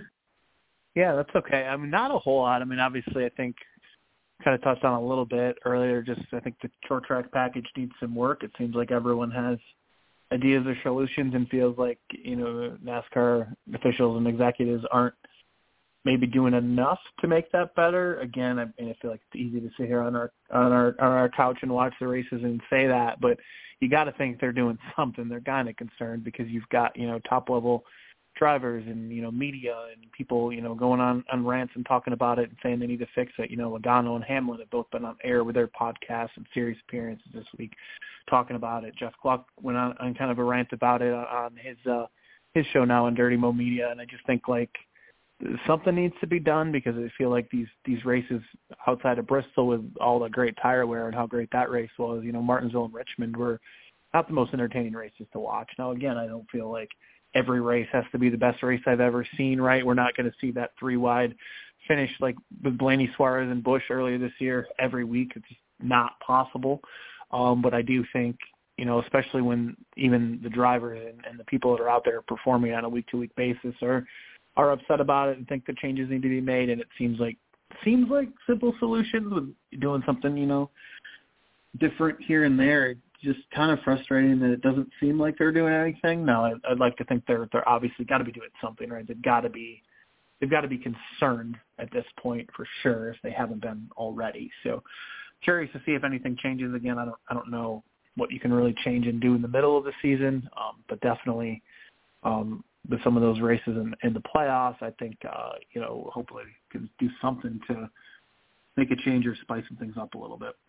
Yeah, that's okay. I mean, not a whole lot. I mean, obviously, I think kind of touched on a little bit earlier. Just I think the short track package needs some work. It seems like everyone has ideas or solutions and feels like, you know, NASCAR officials and executives aren't maybe doing enough to make that better. Again, I mean, I feel like it's easy to sit here on our on our on our couch and watch the races and say that, but you got to think they're doing something. They're kind of concerned because you've got, you know, top level drivers and, you know, media and people, you know, going on, on rants and talking about it and saying they need to fix it. You know, Logano and Hamlin have both been on air with their podcasts and series appearances this week talking about it. Jeff Gluck went on, on kind of a rant about it on his uh, his show now on Dirty Mo Media, and I just think like something needs to be done because I feel like these these races outside of Bristol with all the great tire wear and how great that race was, you know, Martinsville and Richmond were not the most entertaining races to watch. Now, again, I don't feel like every race has to be the best race I've ever seen, right? We're not going to see that three-wide finish like with Blaney, Suarez, and Busch earlier this year every week. It's just not possible. Um, but I do think, you know, especially when even the drivers and, and the people that are out there performing on a week-to-week basis are are upset about it and think that changes need to be made. And it seems like seems like simple solutions with doing something, you know, different here and there. It's just kind of frustrating that it doesn't seem like they're doing anything. Now, I'd, I'd like to think they're they're obviously got to be doing something, right? They've got to be they've got to be concerned at this point for sure if they haven't been already. So curious to see if anything changes. Again, I don't I don't know what you can really change and do in the middle of the season, um, but definitely um, with some of those races in, in the playoffs, I think, uh, you know, hopefully can do something to make a change or spice some things up a little bit.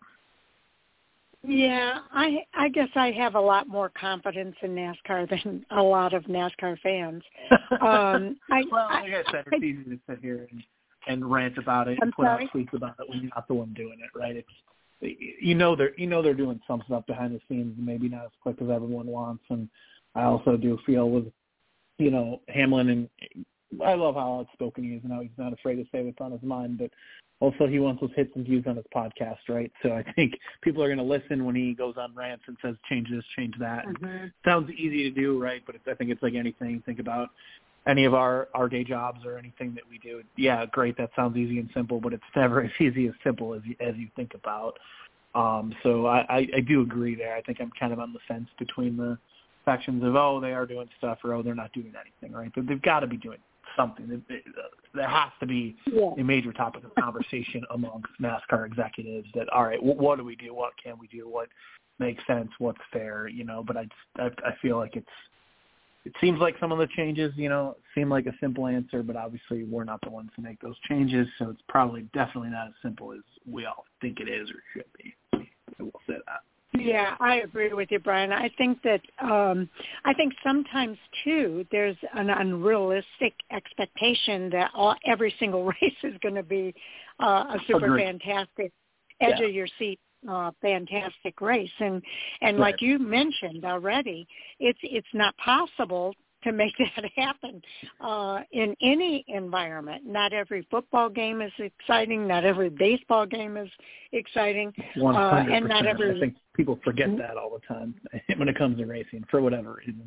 Yeah, I I guess I have a lot more confidence in NASCAR than a lot of NASCAR fans. Um, I, well, like I, I said, it's I, easy to sit here and, and rant about it I'm and put sorry? out tweets about it when you're not the one doing it, right? It's you know they're you know they're doing some stuff behind the scenes, maybe not as quick as everyone wants. And I also do feel with you know Hamlin, and I love how outspoken he is and how he's not afraid to say what's on his mind, but also he wants those hits and views on his podcast, right? So I think people are going to listen when he goes on rants and says change this, change that. Mm-hmm. Sounds easy to do, right? But it's, I think it's like anything. Think about any of our, our day jobs or anything that we do. Yeah, great. That sounds easy and simple, but it's never as easy as simple as you, as you think about. Um, so I, I, I do agree there. I think I'm kind of on the fence between the factions of, oh, they are doing stuff or, oh, they're not doing anything, right? But they've got to be doing something. There has to be yeah. a major topic of conversation amongst NASCAR executives that, all right, what do we do? What can we do? What makes sense? What's fair? You know, but I, just, I, I feel like it's, it seems like some of the changes, you know, seem like a simple answer, but obviously we're not the ones to make those changes. So it's probably definitely not as simple as we all think it is or should be. I will say that. Yeah, I agree with you, Brian. I think that um, I think sometimes too there's an unrealistic expectation that all, every single race is going to be uh, a super Agreed. fantastic, edge yeah. of your seat, uh, fantastic race. And and right. like you mentioned already, it's it's not possible to make that happen uh, in any environment. Not every football game is exciting. Not every baseball game is exciting. one hundred percent. Uh, and not every. I think people forget that all the time when it comes to racing for whatever reason.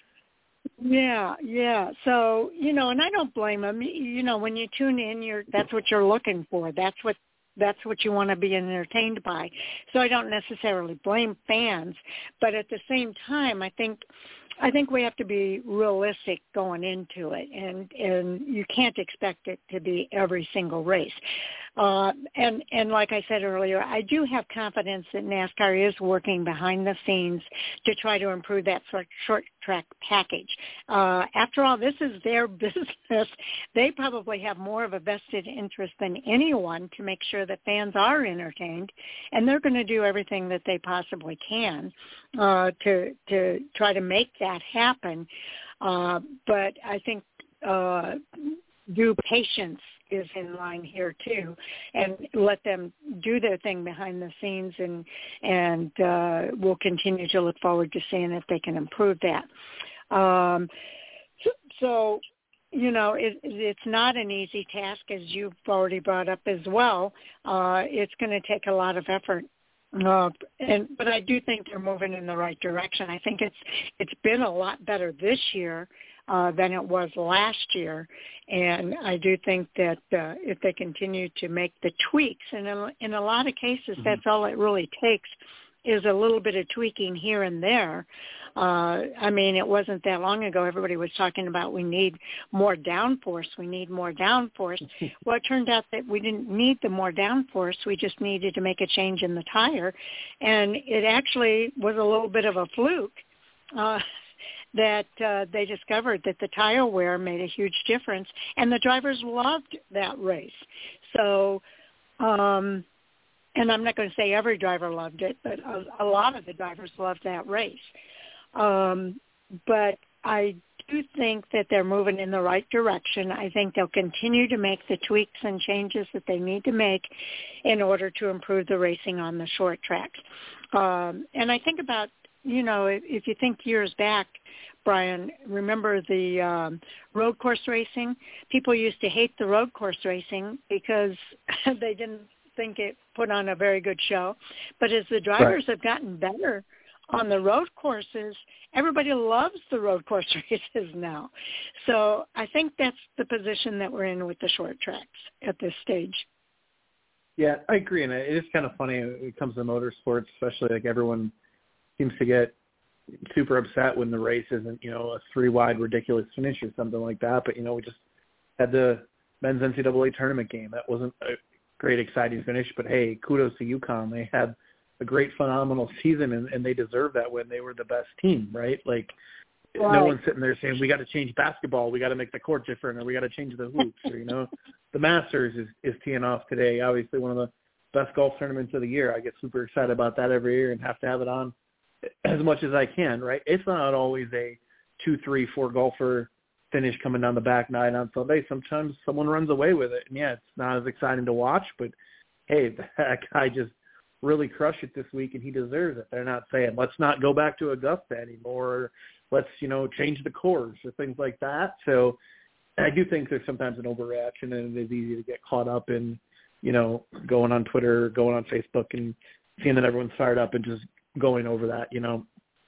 Yeah, yeah. So, you know, and I don't blame them. You know, when you tune in, you're that's what you're looking for. That's what that's what you want to be entertained by. So I don't necessarily blame fans, but at the same time, I think I think we have to be realistic going into it, and, and you can't expect it to be every single race. Uh, and, and like I said earlier, I do have confidence that NASCAR is working behind the scenes to try to improve that short, short track package. Uh, after all, this is their business. They probably have more of a vested interest than anyone to make sure that fans are entertained, and they're going to do everything that they possibly can uh, to to try to make that happen. Uh, but I think uh, due patience is in line here too, and let them do their thing behind the scenes, and and uh, we'll continue to look forward to seeing if they can improve that. Um, so, so, you know, it, it's not an easy task, as you've already brought up as well. Uh, it's going to take a lot of effort. Uh, and but I do think they're moving in the right direction. I think it's it's been a lot better this year uh, than it was last year, and I do think that uh, if they continue to make the tweaks, and in, in a lot of cases, mm-hmm. that's all it really takes, is a little bit of tweaking here and there. Uh, I mean, it wasn't that long ago everybody was talking about we need more downforce, we need more downforce. Well, it turned out that we didn't need the more downforce, we just needed to make a change in the tire. And it actually was a little bit of a fluke uh, that uh, they discovered that the tire wear made a huge difference, and the drivers loved that race. So, um, and I'm not going to say every driver loved it, but a, a lot of the drivers loved that race. Um, but I do think that they're moving in the right direction. I think they'll continue to make the tweaks and changes that they need to make in order to improve the racing on the short tracks. Um, and I think about, you know, if, if you think years back, Brian, remember the um, road course racing? People used to hate the road course racing because they didn't think it put on a very good show. But as the drivers right. have gotten better on the road courses, everybody loves the road course races now. So I think that's the position that we're in with the short tracks at this stage. Yeah, I agree. And it is kind of funny when it comes to motorsports, especially like everyone seems to get super upset when the race isn't, you know, a three-wide ridiculous finish or something like that. But, you know, we just had the men's N C double A tournament game. That wasn't a great, exciting finish. But, hey, kudos to UConn. They had a great, phenomenal season, and, and they deserve that when they were the best team, right? Like, right. No one's sitting there saying, we got to change basketball, we got to make the court different, or we got to change the hoops, or, you know. The Masters is, is teeing off today, obviously one of the best golf tournaments of the year. I get super excited about that every year and have to have it on as much as I can, right? It's not always a two, three, four golfer finish coming down the back nine on Sunday. Sometimes someone runs away with it, and, yeah, it's not as exciting to watch, but, hey, that guy just really crush it this week, and he deserves it. They're not saying, let's not go back to Augusta anymore, or let's, you know, change the course or things like that. So I do think there's sometimes an overreaction, and it is easy to get caught up in, you know, going on Twitter, going on Facebook, and seeing that everyone's fired up and just going over that. You know,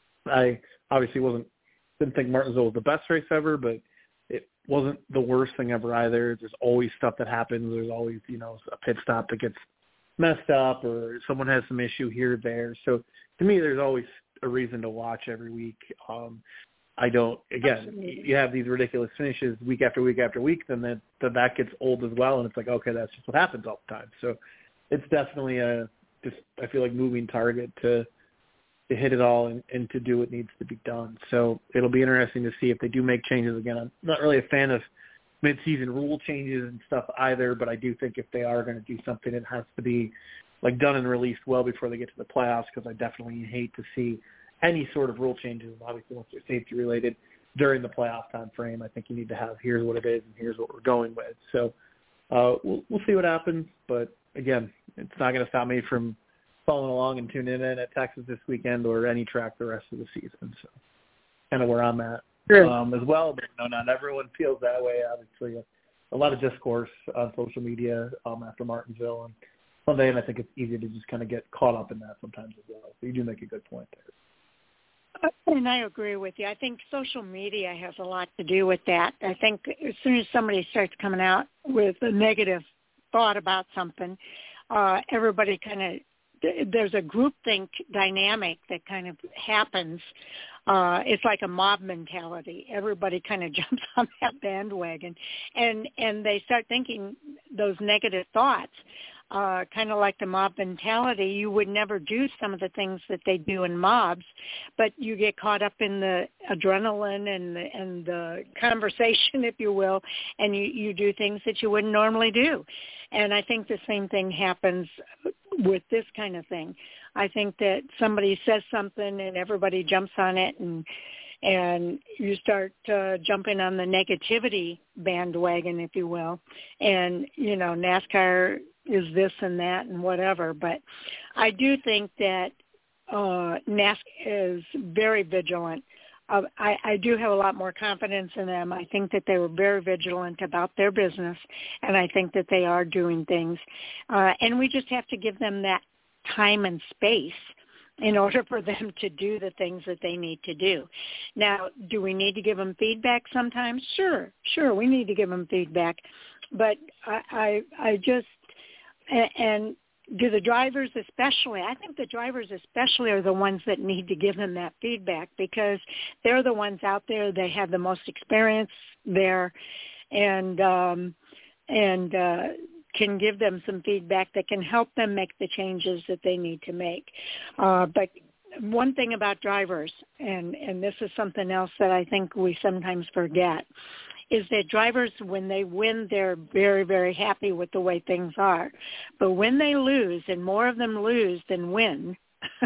I obviously wasn't, didn't think Martinsville was the best race ever, but it wasn't the worst thing ever either. There's always stuff that happens. There's always, you know, a pit stop that gets messed up, or someone has some issue here or there. So to me, there's always a reason to watch every week. Um, I don't, again, Absolutely. You have these ridiculous finishes week after week after week, then that, then that gets old as well. And it's like, okay, that's just what happens all the time. So it's definitely a, just, I feel like moving target to, to hit it all and, and to do what needs to be done. So it'll be interesting to see if they do make changes again. I'm not really a fan of mid-season rule changes and stuff either, but I do think if they are going to do something, it has to be like done and released well before they get to the playoffs, because I definitely hate to see any sort of rule changes, obviously once they're safety related, during the playoff time frame. I think you need to have, here's what it is and here's what we're going with. So uh, we'll, we'll see what happens, but again, it's not going to stop me from following along and tuning in at Texas this weekend or any track the rest of the season. So kind of where I'm at. Sure. Um, as well, but no, not everyone feels that way. Obviously, a, a lot of discourse on social media um, after Martinsville and Sunday, and I think it's easy to just kind of get caught up in that sometimes as well. So you do make a good point there. And I agree with you. I think social media has a lot to do with that. I think as soon as somebody starts coming out with a negative thought about something, uh, everybody kind of, there's a groupthink dynamic that kind of happens. Uh, it's like a mob mentality. Everybody kind of jumps on that bandwagon, and and they start thinking those negative thoughts. Uh, kind of like the mob mentality, you would never do some of the things that they do in mobs, but you get caught up in the adrenaline and the, and the conversation, if you will, and you, you do things that you wouldn't normally do. And I think the same thing happens with this kind of thing. I think that somebody says something and everybody jumps on it, and and you start uh, jumping on the negativity bandwagon, if you will. And, you know, NASCAR is this and that and whatever. But I do think that uh, NASCAR is very vigilant. Uh, I, I do have a lot more confidence in them. I think that they were very vigilant about their business, and I think that they are doing things. Uh, and we just have to give them that time and space in order for them to do the things that they need to do. Now, do we need to give them feedback sometimes? Sure, sure, we need to give them feedback. But I, I, I just, and do the drivers especially, I think the drivers especially are the ones that need to give them that feedback, because they're the ones out there, they have the most experience there, and, um, and, uh, can give them some feedback that can help them make the changes that they need to make. Uh, but one thing about drivers, and, and this is something else that I think we sometimes forget, is that drivers, when they win, they're very, very happy with the way things are. But when they lose, and more of them lose than win,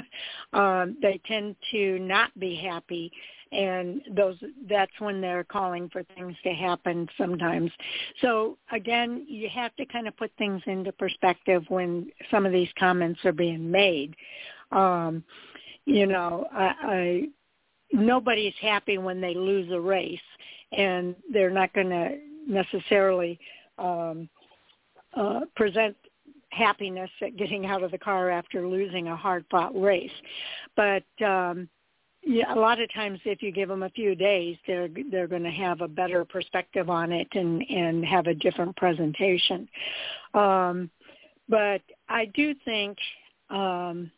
um, they tend to not be happy. And those that's when they're calling for things to happen sometimes. So, again, you have to kind of put things into perspective when some of these comments are being made. Um, you know, I, I, nobody's happy when they lose a race, and they're not going to necessarily um, uh, present happiness at getting out of the car after losing a hard-fought race. But um yeah, a lot of times if you give them a few days, they're they're going to have a better perspective on it and, and have a different presentation. Um, but I do think um,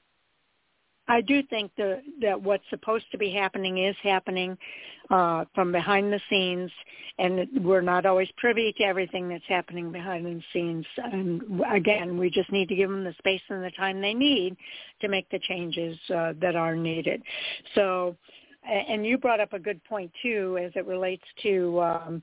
I do think the, that what's supposed to be happening is happening uh, from behind the scenes, and we're not always privy to everything that's happening behind the scenes. And again, we just need to give them the space and the time they need to make the changes uh, that are needed. So, and you brought up a good point too, as it relates to um,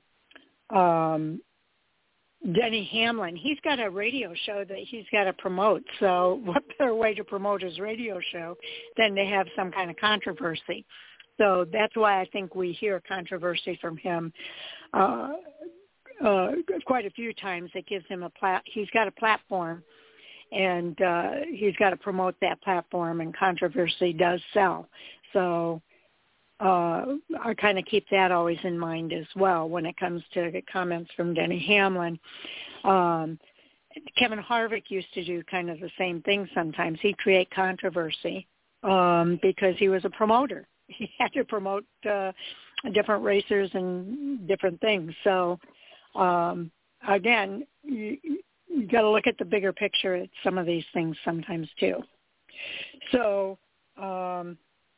um, Denny Hamlin. He's got a radio show that he's got to promote. So what better way to promote his radio show than to have some kind of controversy? So that's why I think we hear controversy from him uh, uh, quite a few times. It gives him a plat. He's got a platform, and uh, he's got to promote that platform, and controversy does sell. So Uh, I kind of keep that always in mind as well when it comes to the comments from Denny Hamlin. Um, Kevin Harvick used to do kind of the same thing sometimes. He'd create controversy um, because he was a promoter. He had to promote uh, different racers and different things. So, um, again, you, you got to look at the bigger picture at some of these things sometimes too. So, um,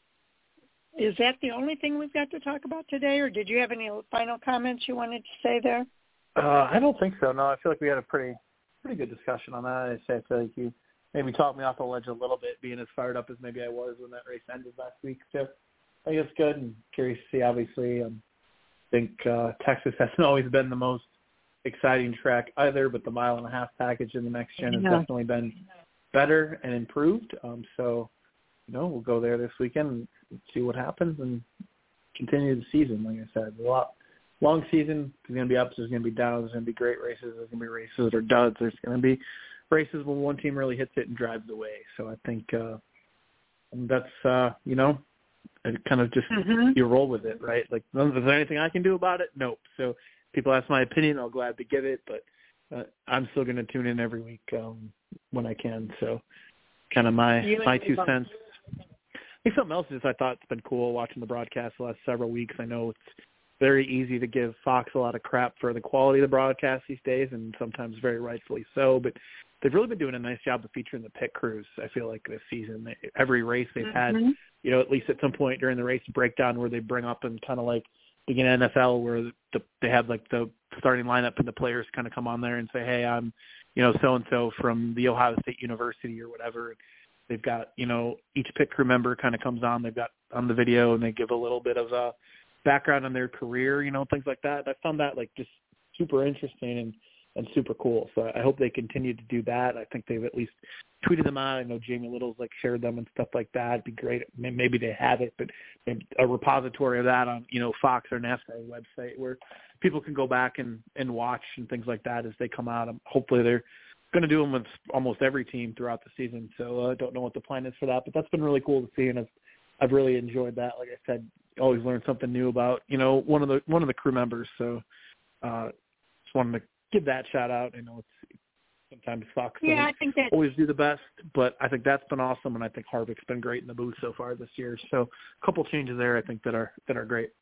is that the only thing we've got to talk about today, or did you have any final comments you wanted to say there? Uh, I don't think so. No, I feel like we had a pretty pretty good discussion on that. I say I feel like you maybe talked me off the ledge a little bit, being as fired up as maybe I was when that race ended last week. So I think it's good, and curious to see, obviously. Um, I think uh, Texas hasn't always been the most exciting track either, but the mile and a half package in the next gen has yeah. definitely been better and improved. Um, so, you know, we'll go there this weekend and see what happens and continue the season. Like I said, a lot long season. There's going to be ups, there's going to be downs, there's going to be great races, there's going to be races that are duds, there's going to be races when one team really hits it and drives away. So I think uh, that's, uh, you know, it kind of just mm-hmm. you roll with it, right? Like, is there anything I can do about it? Nope. So people ask my opinion, I'll gladly give it, but uh, I'm still going to tune in every week um, when I can. So kind of my, my two cents. I think something else is I thought it's been cool watching the broadcast the last several weeks. I know it's very easy to give Fox a lot of crap for the quality of the broadcast these days, and sometimes very rightfully so. But they've really been doing a nice job of featuring the pit crews, I feel like, this season. Every race they've had, mm-hmm. you know, at least at some point during the race breakdown where they bring up and kind of like begin N F L where the, they have like the starting lineup and the players kind of come on there and say, hey, I'm, you know, so-and-so from the Ohio State University or whatever. They've got, you know, each pit crew member kind of comes on. They've got on the video and they give a little bit of a background on their career, you know, things like that. I found that like just super interesting and, and super cool. So I hope they continue to do that. I think they've at least tweeted them out. I know Jamie Little's like shared them and stuff like that. It'd be great. Maybe they have it, but a repository of that on, you know, Fox or NASCAR website where people can go back and, and watch and things like that as they come out. Hopefully they're going to do them with almost every team throughout the season. So I uh, don't know what the plan is for that, but that's been really cool to see. And I've, I've really enjoyed that. Like I said, always learn something new about, you know, one of the, one of the crew members. So uh, just wanted to give that shout out. I know it's sometimes Fox yeah, I think that always do the best, but I think that's been awesome. And I think Harvick's been great in the booth so far this year. So a couple changes there, I think that are, that are great.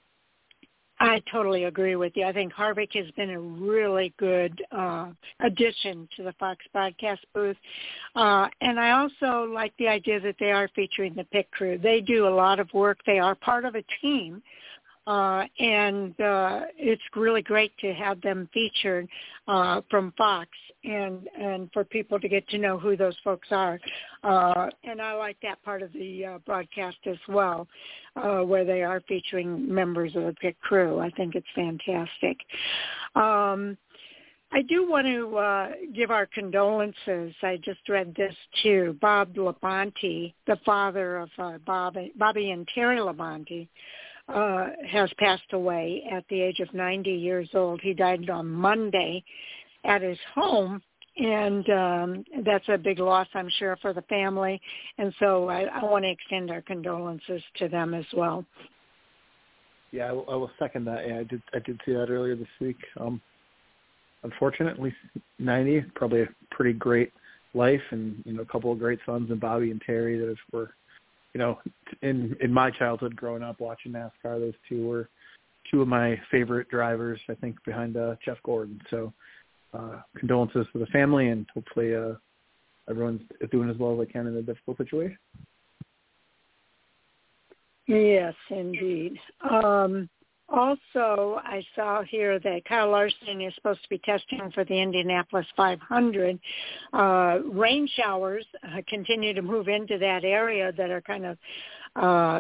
I totally agree with you. I think Harvick has been a really good uh, addition to the Fox broadcast booth. Uh, and I also like the idea that they are featuring the pit crew. They do a lot of work. They are part of a team. Uh, and uh, it's really great to have them featured uh, from Fox and, and for people to get to know who those folks are. Uh, and I like that part of the uh, broadcast as well, uh, where they are featuring members of the pit crew. I think it's fantastic. Um, I do want to uh, give our condolences. I just read this too. Bob Labonte, the father of uh, Bob, Bobby and Terry Labonte, Uh, has passed away at the age of ninety years old. He died on Monday at his home, and um, that's a big loss, I'm sure, for the family. And so I, I want to extend our condolences to them as well. Yeah, I will, I will second that. Yeah, I did. I did see that earlier this week. Um, unfortunately, ninety, probably a pretty great life, and you know, a couple of great sons, and Bobby and Terry that were. You know, in in my childhood growing up watching NASCAR, those two were two of my favorite drivers, I think, behind uh, Jeff Gordon. So uh, condolences to the family, and hopefully uh, everyone's doing as well as they can in a difficult situation. Yes, indeed. Um, also, I saw here that Kyle Larson is supposed to be testing for the Indianapolis five hundred. Uh, rain showers uh, continue to move into that area that are kind of uh,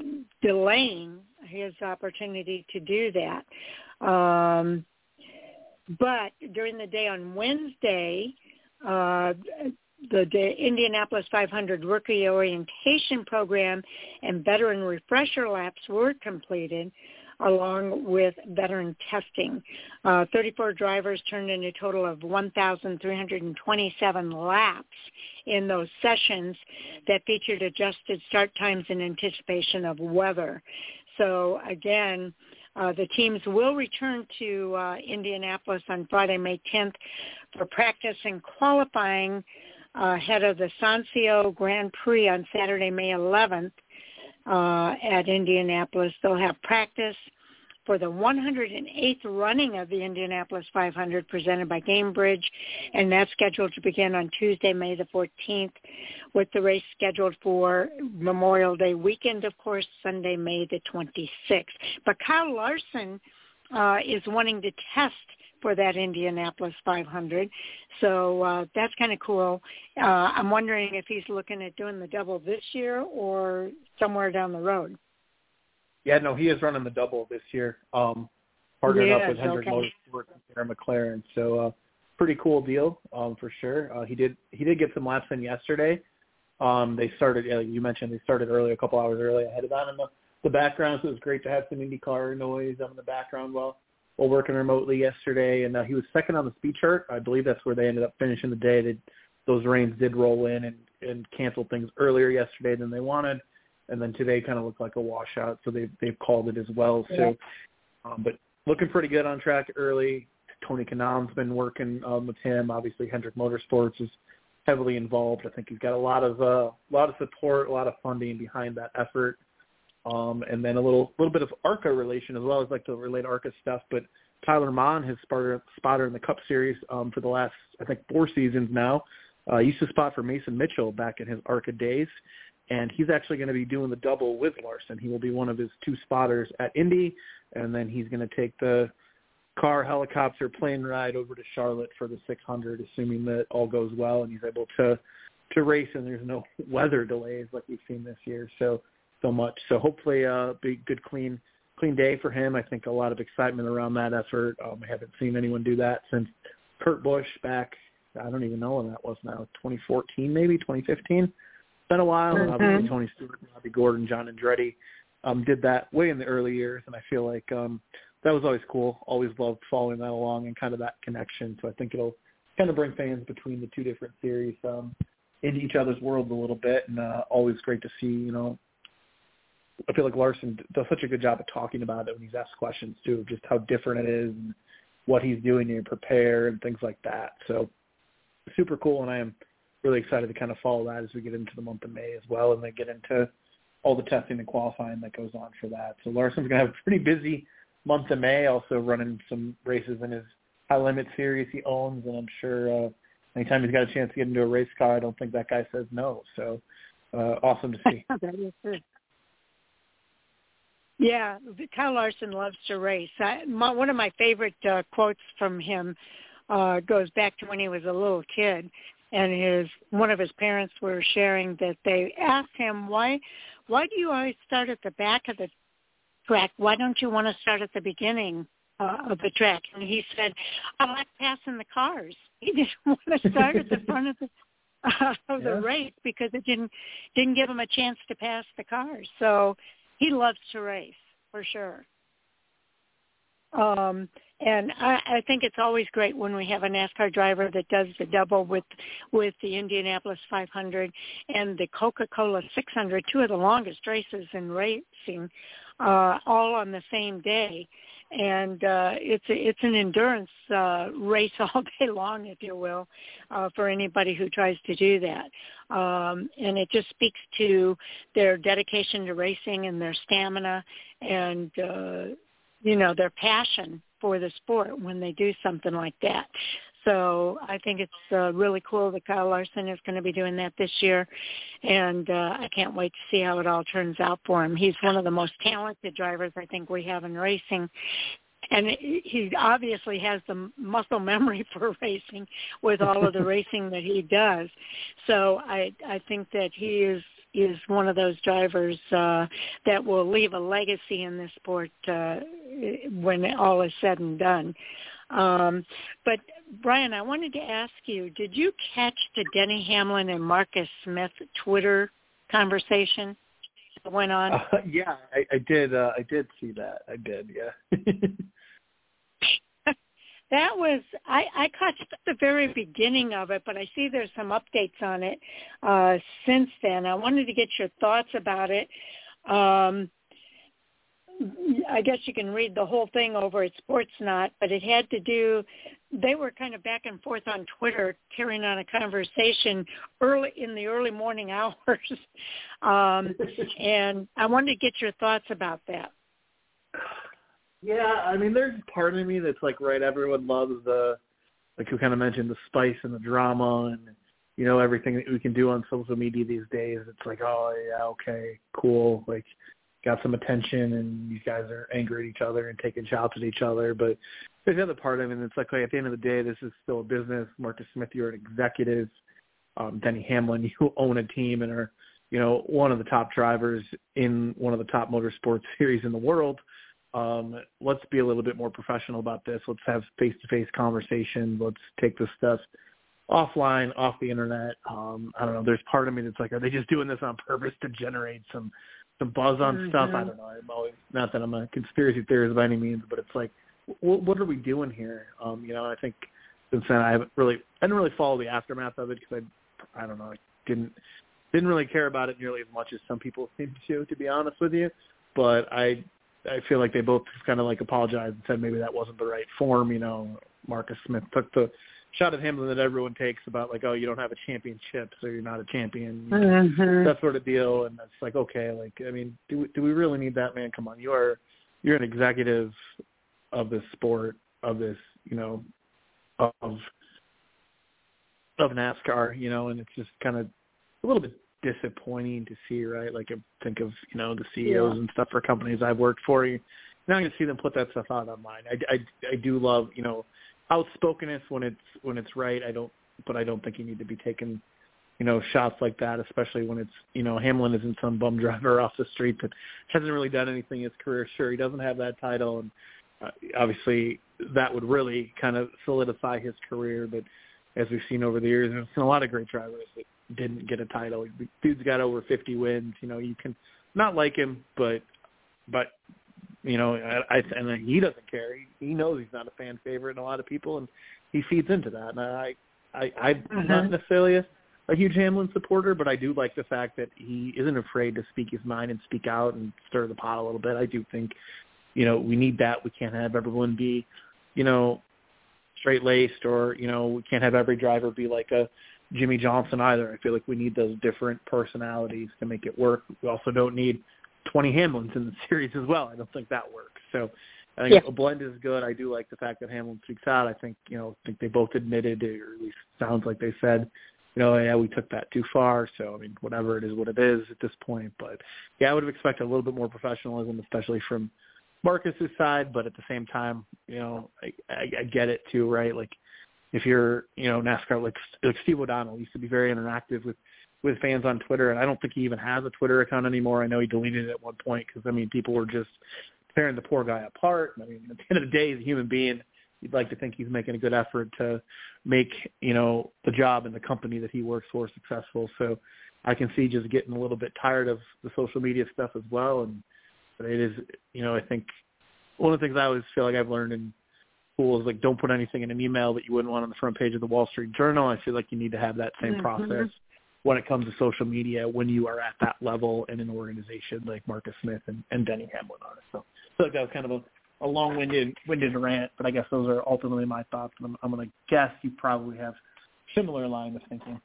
delaying his opportunity to do that. Um, but during the day on Wednesday, uh, the day Indianapolis five hundred Rookie Orientation Program and Veteran Refresher Laps were completed, along with veteran testing. Uh, thirty-four drivers turned in a total of one thousand three hundred twenty-seven laps in those sessions that featured adjusted start times in anticipation of weather. So again, uh, the teams will return to uh, Indianapolis on Friday, May tenth for practice and qualifying uh, ahead of the Sancio Grand Prix on Saturday, May eleventh. Uh, at Indianapolis. They'll have practice for the one hundred eighth running of the Indianapolis five hundred presented by Gamebridge, and that's scheduled to begin on Tuesday, May the fourteenth, with the race scheduled for Memorial Day weekend, of course, Sunday, May the twenty-sixth. But Kyle Larson uh, is wanting to test for that Indianapolis five hundred. So uh, that's kind of cool. Uh, I'm wondering if he's looking at doing the double this year or somewhere down the road. Yeah, no, he is running the double this year, um, partnered yes, up with Hendrick okay. Motorsports and McLaren. So uh, pretty cool deal um, for sure. Uh, he did he did get some laps in yesterday. Um, they started, yeah, you mentioned they started early, a couple hours early ahead of that in the, the background, so it was great to have some IndyCar noise up in the background while while working remotely yesterday, and uh, he was second on the speed chart. I believe that's where they ended up finishing the day. They, those rains did roll in and, and canceled things earlier yesterday than they wanted, and then today kind of looked like a washout, so they've, they've called it as well. Yeah. So, um, but looking pretty good on track early. Tony Kanon's been working um, with him. Obviously, Hendrick Motorsports is heavily involved. I think he's got a lot of uh, a lot of support, a lot of funding behind that effort. Um, and then a little little bit of ARCA relation as well. I'd like to relate ARCA stuff, but Tyler Mon, his spotter, spotter in the Cup Series um, for the last, I think, four seasons now, uh, used to spot for Mason Mitchell back in his ARCA days, and he's actually going to be doing the double with Larson. He will be one of his two spotters at Indy, and then he's going to take the car, helicopter, plane ride over to Charlotte for the six hundred, assuming that all goes well and he's able to to race and there's no weather delays like we've seen this year so so much. So hopefully uh be good clean clean day for him. I think a lot of excitement around that effort. Um, I haven't seen anyone do that since Kurt Busch back, I don't even know when that was now, twenty fourteen maybe, twenty fifteen. It's been a while. Mm-hmm. And obviously Tony Stewart, Bobby Gordon, John Andretti um, did that way in the early years, and I feel like um, that was always cool. Always loved following that along and kind of that connection. So I think it'll kind of bring fans between the two different series um, into each other's worlds a little bit, and uh, always great to see, you know, I feel like Larson does such a good job of talking about it when he's asked questions too, just how different it is and what he's doing to prepare and things like that. So super cool, and I am really excited to kind of follow that as we get into the month of May as well, and then get into all the testing and qualifying that goes on for that. So Larson's going to have a pretty busy month of May, also running some races in his high limit series he owns, and I'm sure uh, anytime he's got a chance to get into a race car, I don't think that guy says no. So uh, awesome to see. That is good. Yeah, Kyle Larson loves to race. I, my, one of my favorite uh, quotes from him uh, goes back to when he was a little kid, and his one of his parents were sharing that they asked him, why why do you always start at the back of the track? Why don't you want to start at the beginning uh, of the track? And he said, I like passing the cars. He didn't want to start at the front of the uh, of the yeah. race because it didn't didn't give him a chance to pass the cars. So he loves to race, for sure. Um, and I, I think it's always great when we have a NASCAR driver that does the double with with the Indianapolis five hundred and the Coca-Cola six hundred, two of the longest races in racing, uh, all on the same day. And uh, it's a, it's an endurance uh, race all day long, if you will, uh, for anybody who tries to do that. Um, and it just speaks to their dedication to racing and their stamina and, uh, you know, their passion for the sport when they do something like that. So I think it's uh, really cool that Kyle Larson is going to be doing that this year, and uh, I can't wait to see how it all turns out for him. He's one of the most talented drivers I think we have in racing, and he obviously has the muscle memory for racing with all of the racing that he does. So I, I think that he is is one of those drivers uh, that will leave a legacy in this sport uh, when all is said and done. Um, but, Brian, I wanted to ask you, did you catch the Denny Hamlin and Marcus Smith Twitter conversation that went on? Uh, yeah, I, I did. Uh, I did see that. I did, yeah. That was, I, I caught the very beginning of it, but I see there's some updates on it uh, since then. I wanted to get your thoughts about it. Um, I guess you can read the whole thing over at Sportsnot, but it had to do, they were kind of back and forth on Twitter carrying on a conversation early in the early morning hours. um, and I wanted to get your thoughts about that. Yeah, I mean, there's part of me that's like, right, everyone loves the, like you kind of mentioned, the spice and the drama and, you know, everything that we can do on social media these days. It's like, oh, yeah, okay, cool, like, got some attention and these guys are angry at each other and taking shots at each other. But there's the other part of it, and it's like, like, at the end of the day, this is still a business. Marcus Smith, you're an executive. Um, Denny Hamlin, you own a team and are, you know, one of the top drivers in one of the top motorsports series in the world. Um, let's be a little bit more professional about this. Let's have face-to-face conversation. Let's take this stuff offline, off the internet. Um, I don't know. There's part of me that's like, are they just doing this on purpose to generate some, some buzz on mm-hmm. stuff? I don't know. I'm always, not that I'm a conspiracy theorist by any means, but it's like, what, what are we doing here? Um, you know, I think since then I haven't really, I didn't really follow the aftermath of it because I, I don't know, I didn't, didn't really care about it nearly as much as some people seem to, to be honest with you. But I, I feel like they both kind of like apologized and said maybe that wasn't the right form. You know, Marcus Smith took the shot at Hamlin that everyone takes about like, oh, you don't have a championship, so you're not a champion, mm-hmm. that sort of deal. And that's like, okay, like, I mean, do we, do we really need that, man? Come on. You are, you're an executive of this sport, of this, you know, of, of NASCAR, you know, and it's just kind of a little bit disappointing to see, right? Like, I think of, you know, the C E Os yeah. and stuff for companies I've worked for. You're not going to see them put that stuff out online. I, I, I do love, you know, outspokenness when it's when it's right. I don't, but I don't think you need to be taking, you know, shots like that, especially when it's, you know, Hamlin isn't some bum driver off the street that hasn't really done anything in his career. Sure, he doesn't have that title, and uh, obviously that would really kind of solidify his career. But as we've seen over the years, there's been a lot of great drivers that didn't get a title. The dude's got over fifty wins. You know, you can not like him, but but you know, I, I and he doesn't care. He, he knows he's not a fan favorite in a lot of people, and he feeds into that. And I, I, I'm mm-hmm. not necessarily a, a huge Hamlin supporter, but I do like the fact that he isn't afraid to speak his mind and speak out and stir the pot a little bit. I do think, you know, we need that. We can't have everyone be, you know, straight-laced, or, you know, we can't have every driver be like a Jimmy Johnson either. I feel like we need those different personalities to make it work. We also don't need twenty Hamlins in the series as well. I don't think that works. So I think yeah. a blend is good. I do like the fact that Hamlin speaks out. I think, you know, I think they both admitted, or at least sounds like they said, you know, yeah, we took that too far. So, I mean, whatever it is, what it is at this point. But, yeah, I would have expected a little bit more professionalism, especially from Marcus's side. But at the same time, you know, I, I, I get it too, right? Like, if you're, you know, NASCAR, like, like Steve O'Donnell used to be very interactive with, with fans on Twitter, and I don't think he even has a Twitter account anymore. I know he deleted it at one point because, I mean, people were just tearing the poor guy apart. I mean, at the end of the day, he's a human being. You'd like to think he's making a good effort to make, you know, the job and the company that he works for successful. So I can see just getting a little bit tired of the social media stuff as well. And it is, you know, I think one of the things I always feel like I've learned in school is, like, don't put anything in an email that you wouldn't want on the front page of the Wall Street Journal. I feel like you need to have that same mm-hmm. process when it comes to social media when you are at that level in an organization like Marcus Smith and, and Denny Hamlin are. So I feel like that was kind of a, a long-winded winded rant, but I guess those are ultimately my thoughts. I'm, I'm going to guess you probably have similar line of thinking.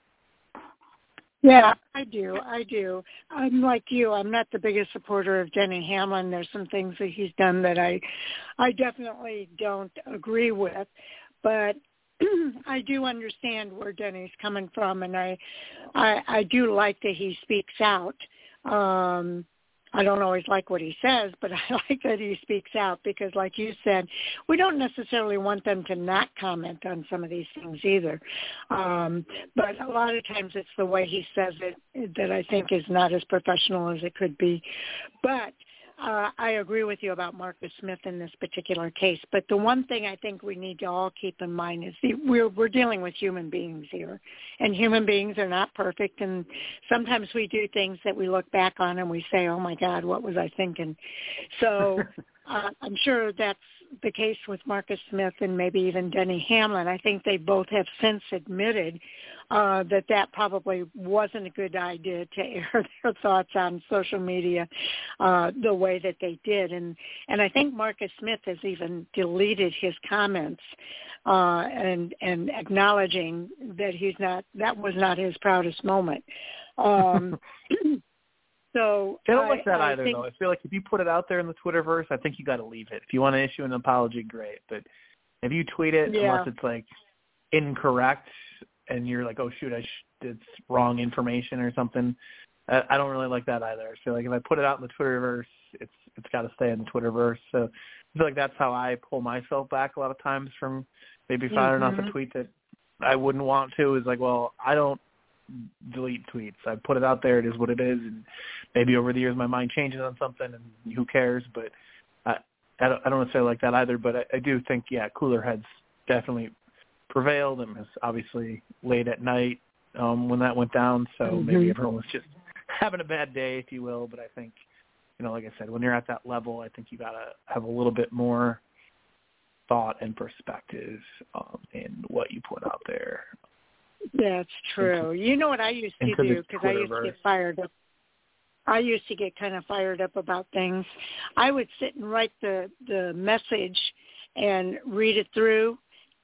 Yeah, I do. I do. I'm like you. I'm not the biggest supporter of Denny Hamlin. There's some things that he's done that I, I definitely don't agree with, but I do understand where Denny's coming from, and I, I, I do like that he speaks out. Um, I don't always like what he says, but I like that he speaks out because, like you said, we don't necessarily want them to not comment on some of these things either. Um, but a lot of times it's the way he says it that I think is not as professional as it could be. But Uh, I agree with you about Marcus Smith in this particular case, but the one thing I think we need to all keep in mind is the, we're we're dealing with human beings here, and human beings are not perfect, and sometimes we do things that we look back on and we say, oh, my God, what was I thinking? So uh, I'm sure that's the case with Marcus Smith and maybe even Denny Hamlin. I think they both have since admitted uh, that that probably wasn't a good idea to air their thoughts on social media uh, the way that they did. And, and I think Marcus Smith has even deleted his comments uh, and, and acknowledging that he's not, that was not his proudest moment. Um, So I don't I, like that I either, think, though. I feel like if you put it out there in the Twitterverse, I think you got to leave it. If you want to issue an apology, great. But if you tweet it, yeah. unless it's like incorrect and you're like, oh shoot, I sh- it's wrong information or something, I, I don't really like that either. I feel like if I put it out in the Twitterverse, it's it's got to stay in the Twitterverse. So I feel like that's how I pull myself back a lot of times from maybe firing mm-hmm. off a tweet that I wouldn't want to. Is like, well, I don't delete tweets. I put it out there. It is what it is. And maybe over the years my mind changes on something, and who cares? But I, I don't, I don't necessarily like that either. But I, I do think, yeah, cooler heads definitely prevailed, and was obviously late at night um, when that went down. So mm-hmm. maybe everyone was just having a bad day, if you will. But I think, you know, like I said, when you're at that level, I think you got to have a little bit more thought and perspective um, in what you put out there. That's true. You know what I used to do, because I used to get fired up. I used to get kind of fired up about things. I would sit and write the, the message and read it through,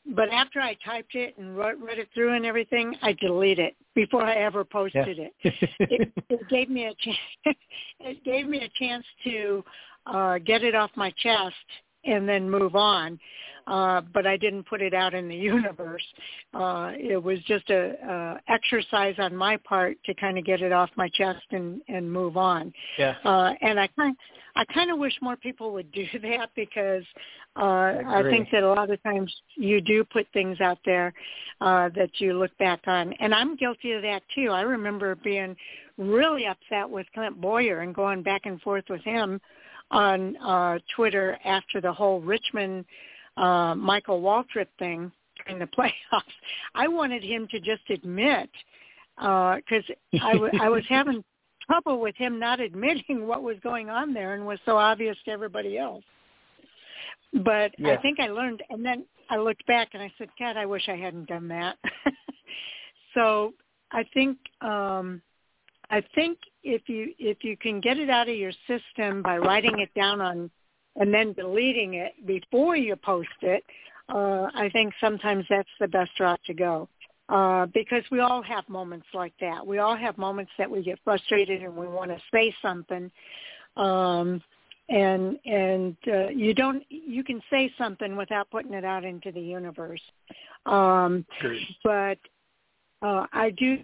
but after I typed it and wrote, read it through and everything, I delete it before I ever posted yeah. it. it. It gave me a chance. It gave me a chance to uh, get it off my chest and then move on. Uh, but I didn't put it out in the universe. Uh, it was just a, a exercise on my part to kind of get it off my chest and, and move on. Yeah. Uh, and I kind, I kind of wish more people would do that because uh, I, I think that a lot of times you do put things out there uh, that you look back on. And I'm guilty of that too. I remember being really upset with Clint Boyer and going back and forth with him on uh, Twitter after the whole Richmond uh, Michael Waltrip thing in the playoffs. I wanted him to just admit, because uh, I, w- I was having trouble with him not admitting what was going on there and was so obvious to everybody else. But yeah. I think I learned, and then I looked back and I said, God, I wish I hadn't done that. So I think um, I think if you if you can get it out of your system by writing it down on and then deleting it before you post it, uh, I think sometimes that's the best route to go. Uh, because we all have moments like that. We all have moments that we get frustrated and we want to say something. Um, and and uh, you don't you can say something without putting it out into the universe. Um, but uh, I do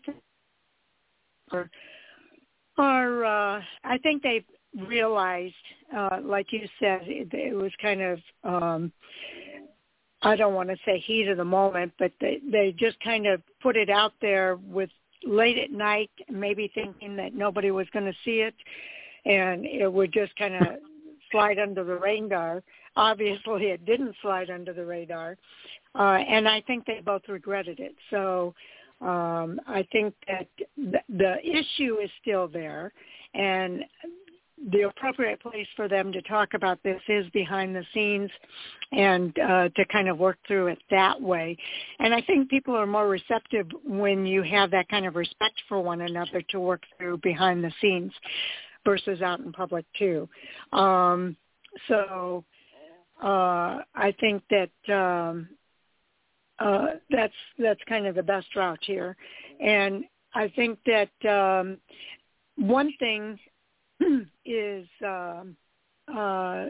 are, are uh, I think they've realized, uh, like you said, it, it was kind of, um, I don't want to say heat of the moment, but they, they just kind of put it out there with late at night, maybe thinking that nobody was going to see it, and it would just kind of slide under the radar. Obviously, it didn't slide under the radar, uh, and I think they both regretted it. So um, I think that th- the issue is still there, and the appropriate place for them to talk about this is behind the scenes and uh, to kind of work through it that way. And I think people are more receptive when you have that kind of respect for one another to work through behind the scenes versus out in public too. Um, so uh, I think that um, uh, that's that's kind of the best route here. And I think that um, one thing is um, uh,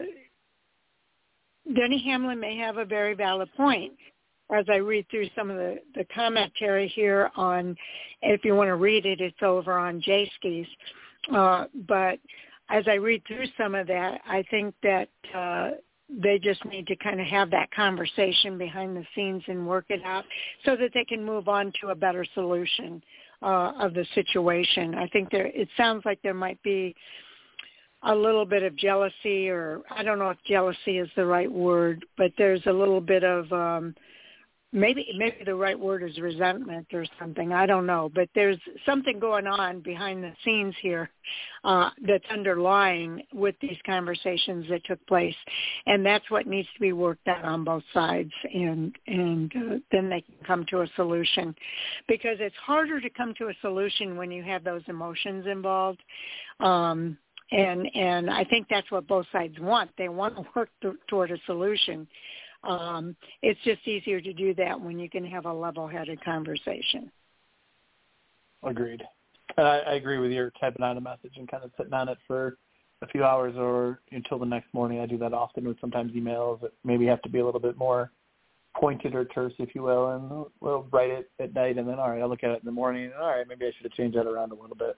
Denny Hamlin may have a very valid point as I read through some of the, the commentary here on, if you want to read it, it's over on J-Skis. Uh, but as I read through some of that, I think that uh, they just need to kind of have that conversation behind the scenes and work it out so that they can move on to a better solution uh, of the situation. I think there, it sounds like there might be a little bit of jealousy, or I don't know if jealousy is the right word, but there's a little bit of um, maybe maybe the right word is resentment or something. I don't know, but there's something going on behind the scenes here uh, that's underlying with these conversations that took place, and that's what needs to be worked out on both sides, and and uh, then they can come to a solution, because it's harder to come to a solution when you have those emotions involved. Um, And and I think that's what both sides want. They want to work th- toward a solution. Um, it's just easier to do that when you can have a level-headed conversation. Agreed. And I, I agree with your typing out a message and kind of sitting on it for a few hours or until the next morning. I do that often with sometimes emails that maybe have to be a little bit more pointed or terse, if you will, and we'll write it at night, and then, all right, I'll look at it in the morning, and all right, maybe I should have changed that around a little bit.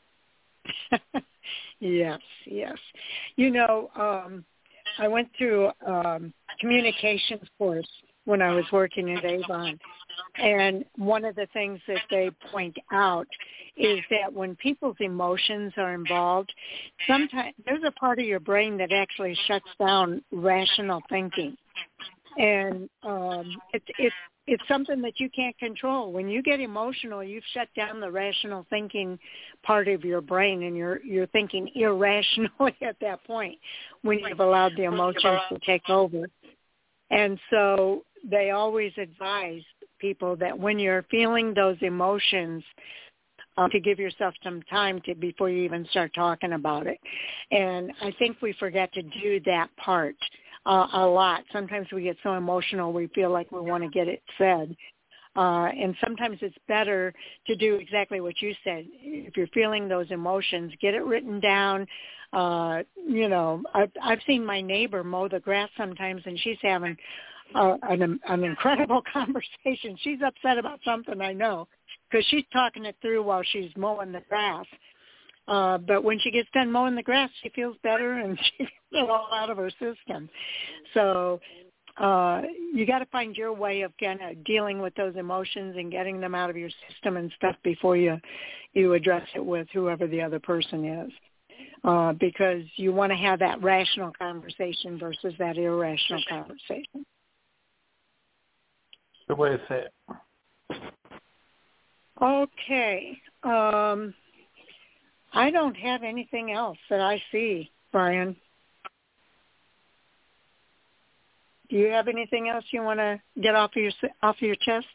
Yes, yes. You know, um, I went through um, communications course when I was working at Avon, and one of the things that they point out is that when people's emotions are involved, sometimes there's a part of your brain that actually shuts down rational thinking, and um, it's it's it's something that you can't control. When you get emotional, you've shut down the rational thinking part of your brain, and you're you're thinking irrationally at that point when you've allowed the emotions to take over. And so they always advise people that when you're feeling those emotions, uh, to give yourself some time to before you even start talking about it. And I think we forget to do that part uh, a lot. Sometimes we get so emotional we feel like we want to get it said. Uh, and sometimes it's better to do exactly what you said. If you're feeling those emotions, get it written down. Uh, you know, I've, I've seen my neighbor mow the grass sometimes, and she's having uh, an, an incredible conversation. She's upset about something, I know, because she's talking it through while she's mowing the grass. Uh, but when she gets done mowing the grass, she feels better, and she gets it all out of her system. So uh, you got to find your way of kind of dealing with those emotions and getting them out of your system and stuff before you you address it with whoever the other person is, uh, because you want to have that rational conversation versus that irrational conversation. Good way to say it. Okay. Um, I don't have anything else that I see, Brian. Do you have anything else you want to get off of your off of your chest?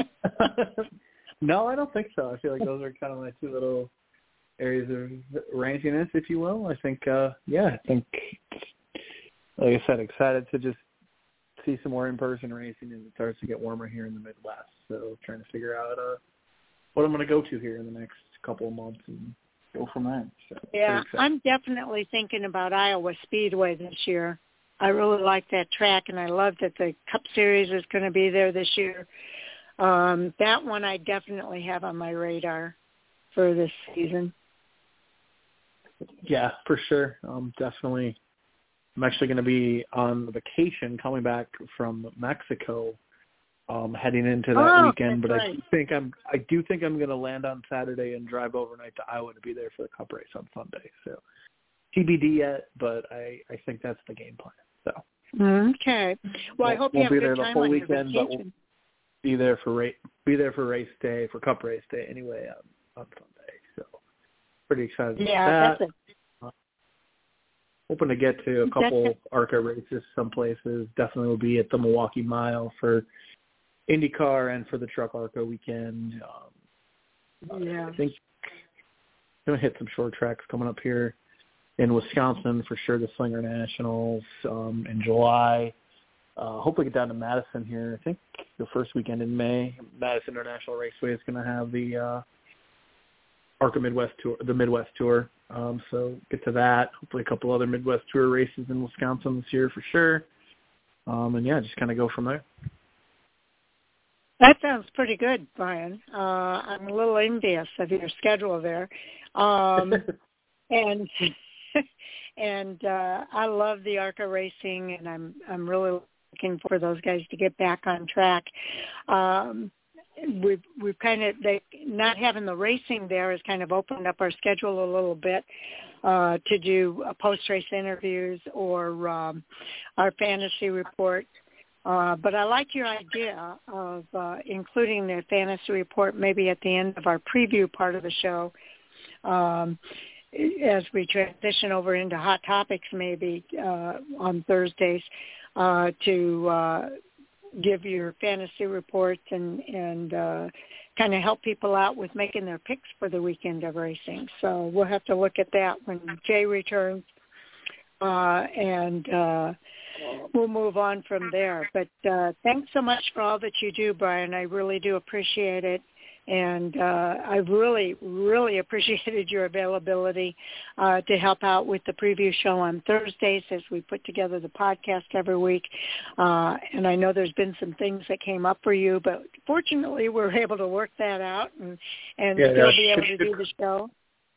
No, I don't think so. I feel like those are kind of my two little areas of ranciness, if you will. I think, uh, yeah, I think, like I said, excited to just see some more in-person racing as it starts to get warmer here in the Midwest. So trying to figure out uh, what I'm going to go to here in the next couple of months and go from there. So, yeah, I'm definitely thinking about Iowa Speedway this year. I really like that track, and I love that the Cup Series is going to be there this year. Um, that one I definitely have on my radar for this season. Yeah, for sure. Um, definitely. I'm actually going to be on vacation coming back from Mexico, um, heading into that oh, weekend. But right. I think I'm, I do think I'm going to land on Saturday and drive overnight to Iowa to be there for the Cup race on Sunday. So T B D yet, but I, I think that's the game plan. So. Okay. Well, I hope you have a good time on your weekend, but we'll be there for race, be there for race day, for Cup race day anyway on, on Sunday. So pretty excited yeah, about that. That's it. Uh, hoping to get to a couple ARCA races some places. Definitely will be at the Milwaukee Mile for IndyCar and for the Truck ARCA weekend. Um, yeah. I think I'm going to hit some short tracks coming up here in Wisconsin for sure, the Slinger Nationals um, in July. Uh, hopefully get down to Madison here. I think the first weekend in May, Madison International Raceway is going to have the uh, ARCA Midwest Tour, the Midwest Tour. Um, so get to that. Hopefully a couple other Midwest Tour races in Wisconsin this year for sure. Um, and yeah, just kind of go from there. That sounds pretty good, Brian. Uh, I'm a little envious of your schedule there. Um, and and uh, I love the ARCA racing, and I'm I'm really looking for those guys to get back on track. Um, we've we've kind of they not having the racing there has kind of opened up our schedule a little bit uh, to do uh, post-race interviews or um, our fantasy report. Uh, but I like your idea of uh, including the fantasy report maybe at the end of our preview part of the show. Um, as we transition over into hot topics maybe uh, on Thursdays uh, to uh, give your fantasy reports and, and uh, kind of help people out with making their picks for the weekend of racing. So we'll have to look at that when Jay returns, uh, and uh, we'll move on from there. But uh, thanks so much for all that you do, Brian. I really do appreciate it. And uh, I've really, really appreciated your availability uh, to help out with the preview show on Thursdays as we put together the podcast every week. Uh, and I know there's been some things that came up for you, but fortunately we were able to work that out and, and yeah, still yeah. be able to do the show.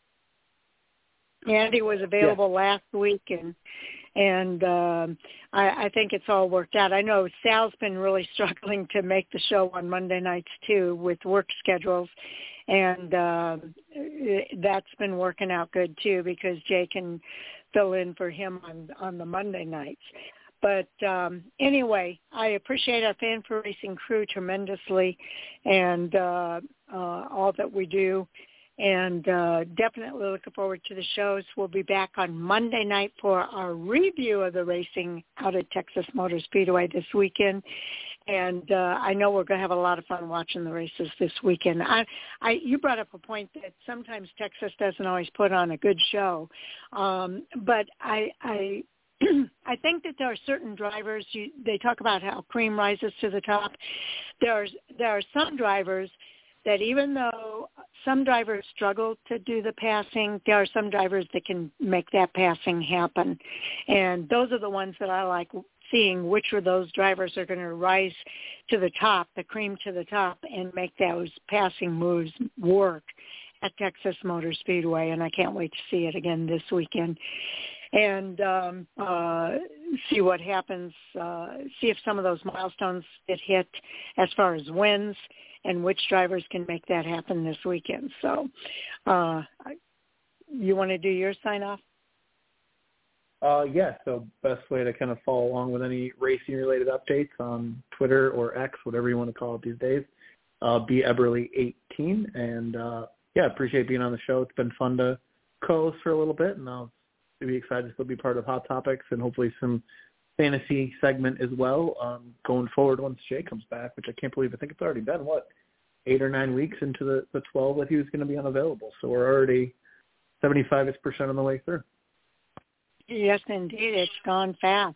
Andy was available yeah. last week, and and um, I, I think it's all worked out. I know Sal's been really struggling to make the show on Monday nights, too, with work schedules, and uh, that's been working out good, too, because Jay can fill in for him on, on the Monday nights. But um, anyway, I appreciate our Fan for Racing crew tremendously and uh, uh, all that we do. And uh, definitely looking forward to the shows. We'll be back on Monday night for our review of the racing out at Texas Motor Speedway this weekend. And uh, I know we're going to have a lot of fun watching the races this weekend. I, I, you brought up a point that sometimes Texas doesn't always put on a good show. Um, but I, I I think that there are certain drivers, you, they talk about how cream rises to the top. There's, there are some drivers that even though some drivers struggle to do the passing, there are some drivers that can make that passing happen. And those are the ones that I like seeing, which of those drivers are going to rise to the top, the cream to the top, and make those passing moves work at Texas Motor Speedway. And I can't wait to see it again this weekend. And um, uh, see what happens, uh, see if some of those milestones get hit as far as wins and which drivers can make that happen this weekend. So uh, you want to do your sign-off? Uh, yeah, so best way to kind of follow along with any racing-related updates on Twitter or X, whatever you want to call it these days, uh, be Eberly eighteen. And, uh, yeah, appreciate being on the show. It's been fun to co-host for a little bit, and I'll be excited to still be part of Hot Topics and hopefully some fantasy segment as well um, going forward once Jay comes back, which I can't believe. I think it's already been, what, eight or nine weeks into the, the twelve that he was going to be unavailable. So we're already seventy-five percent on the way through. Yes, indeed. It's gone fast.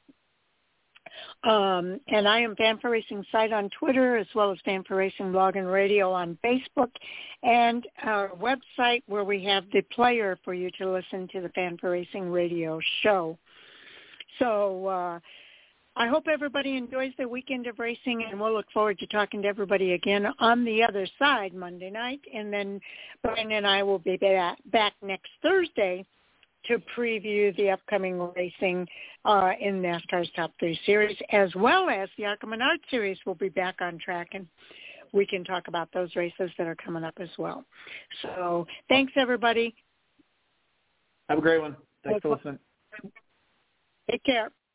Um, and I am Fan for Racing site on Twitter, as well as Fan for Racing blog and radio on Facebook, and our website where we have the player for you to listen to the Fan for Racing radio show. So uh, I hope everybody enjoys their weekend of racing, and we'll look forward to talking to everybody again on the other side Monday night. And then Brian and I will be back, back next Thursday to preview the upcoming racing uh, in NASCAR's Top Three Series, as well as the ARCA Menard Series will be back on track, and we can talk about those races that are coming up as well. So thanks, everybody. Have a great one. Thanks for listening. Take care.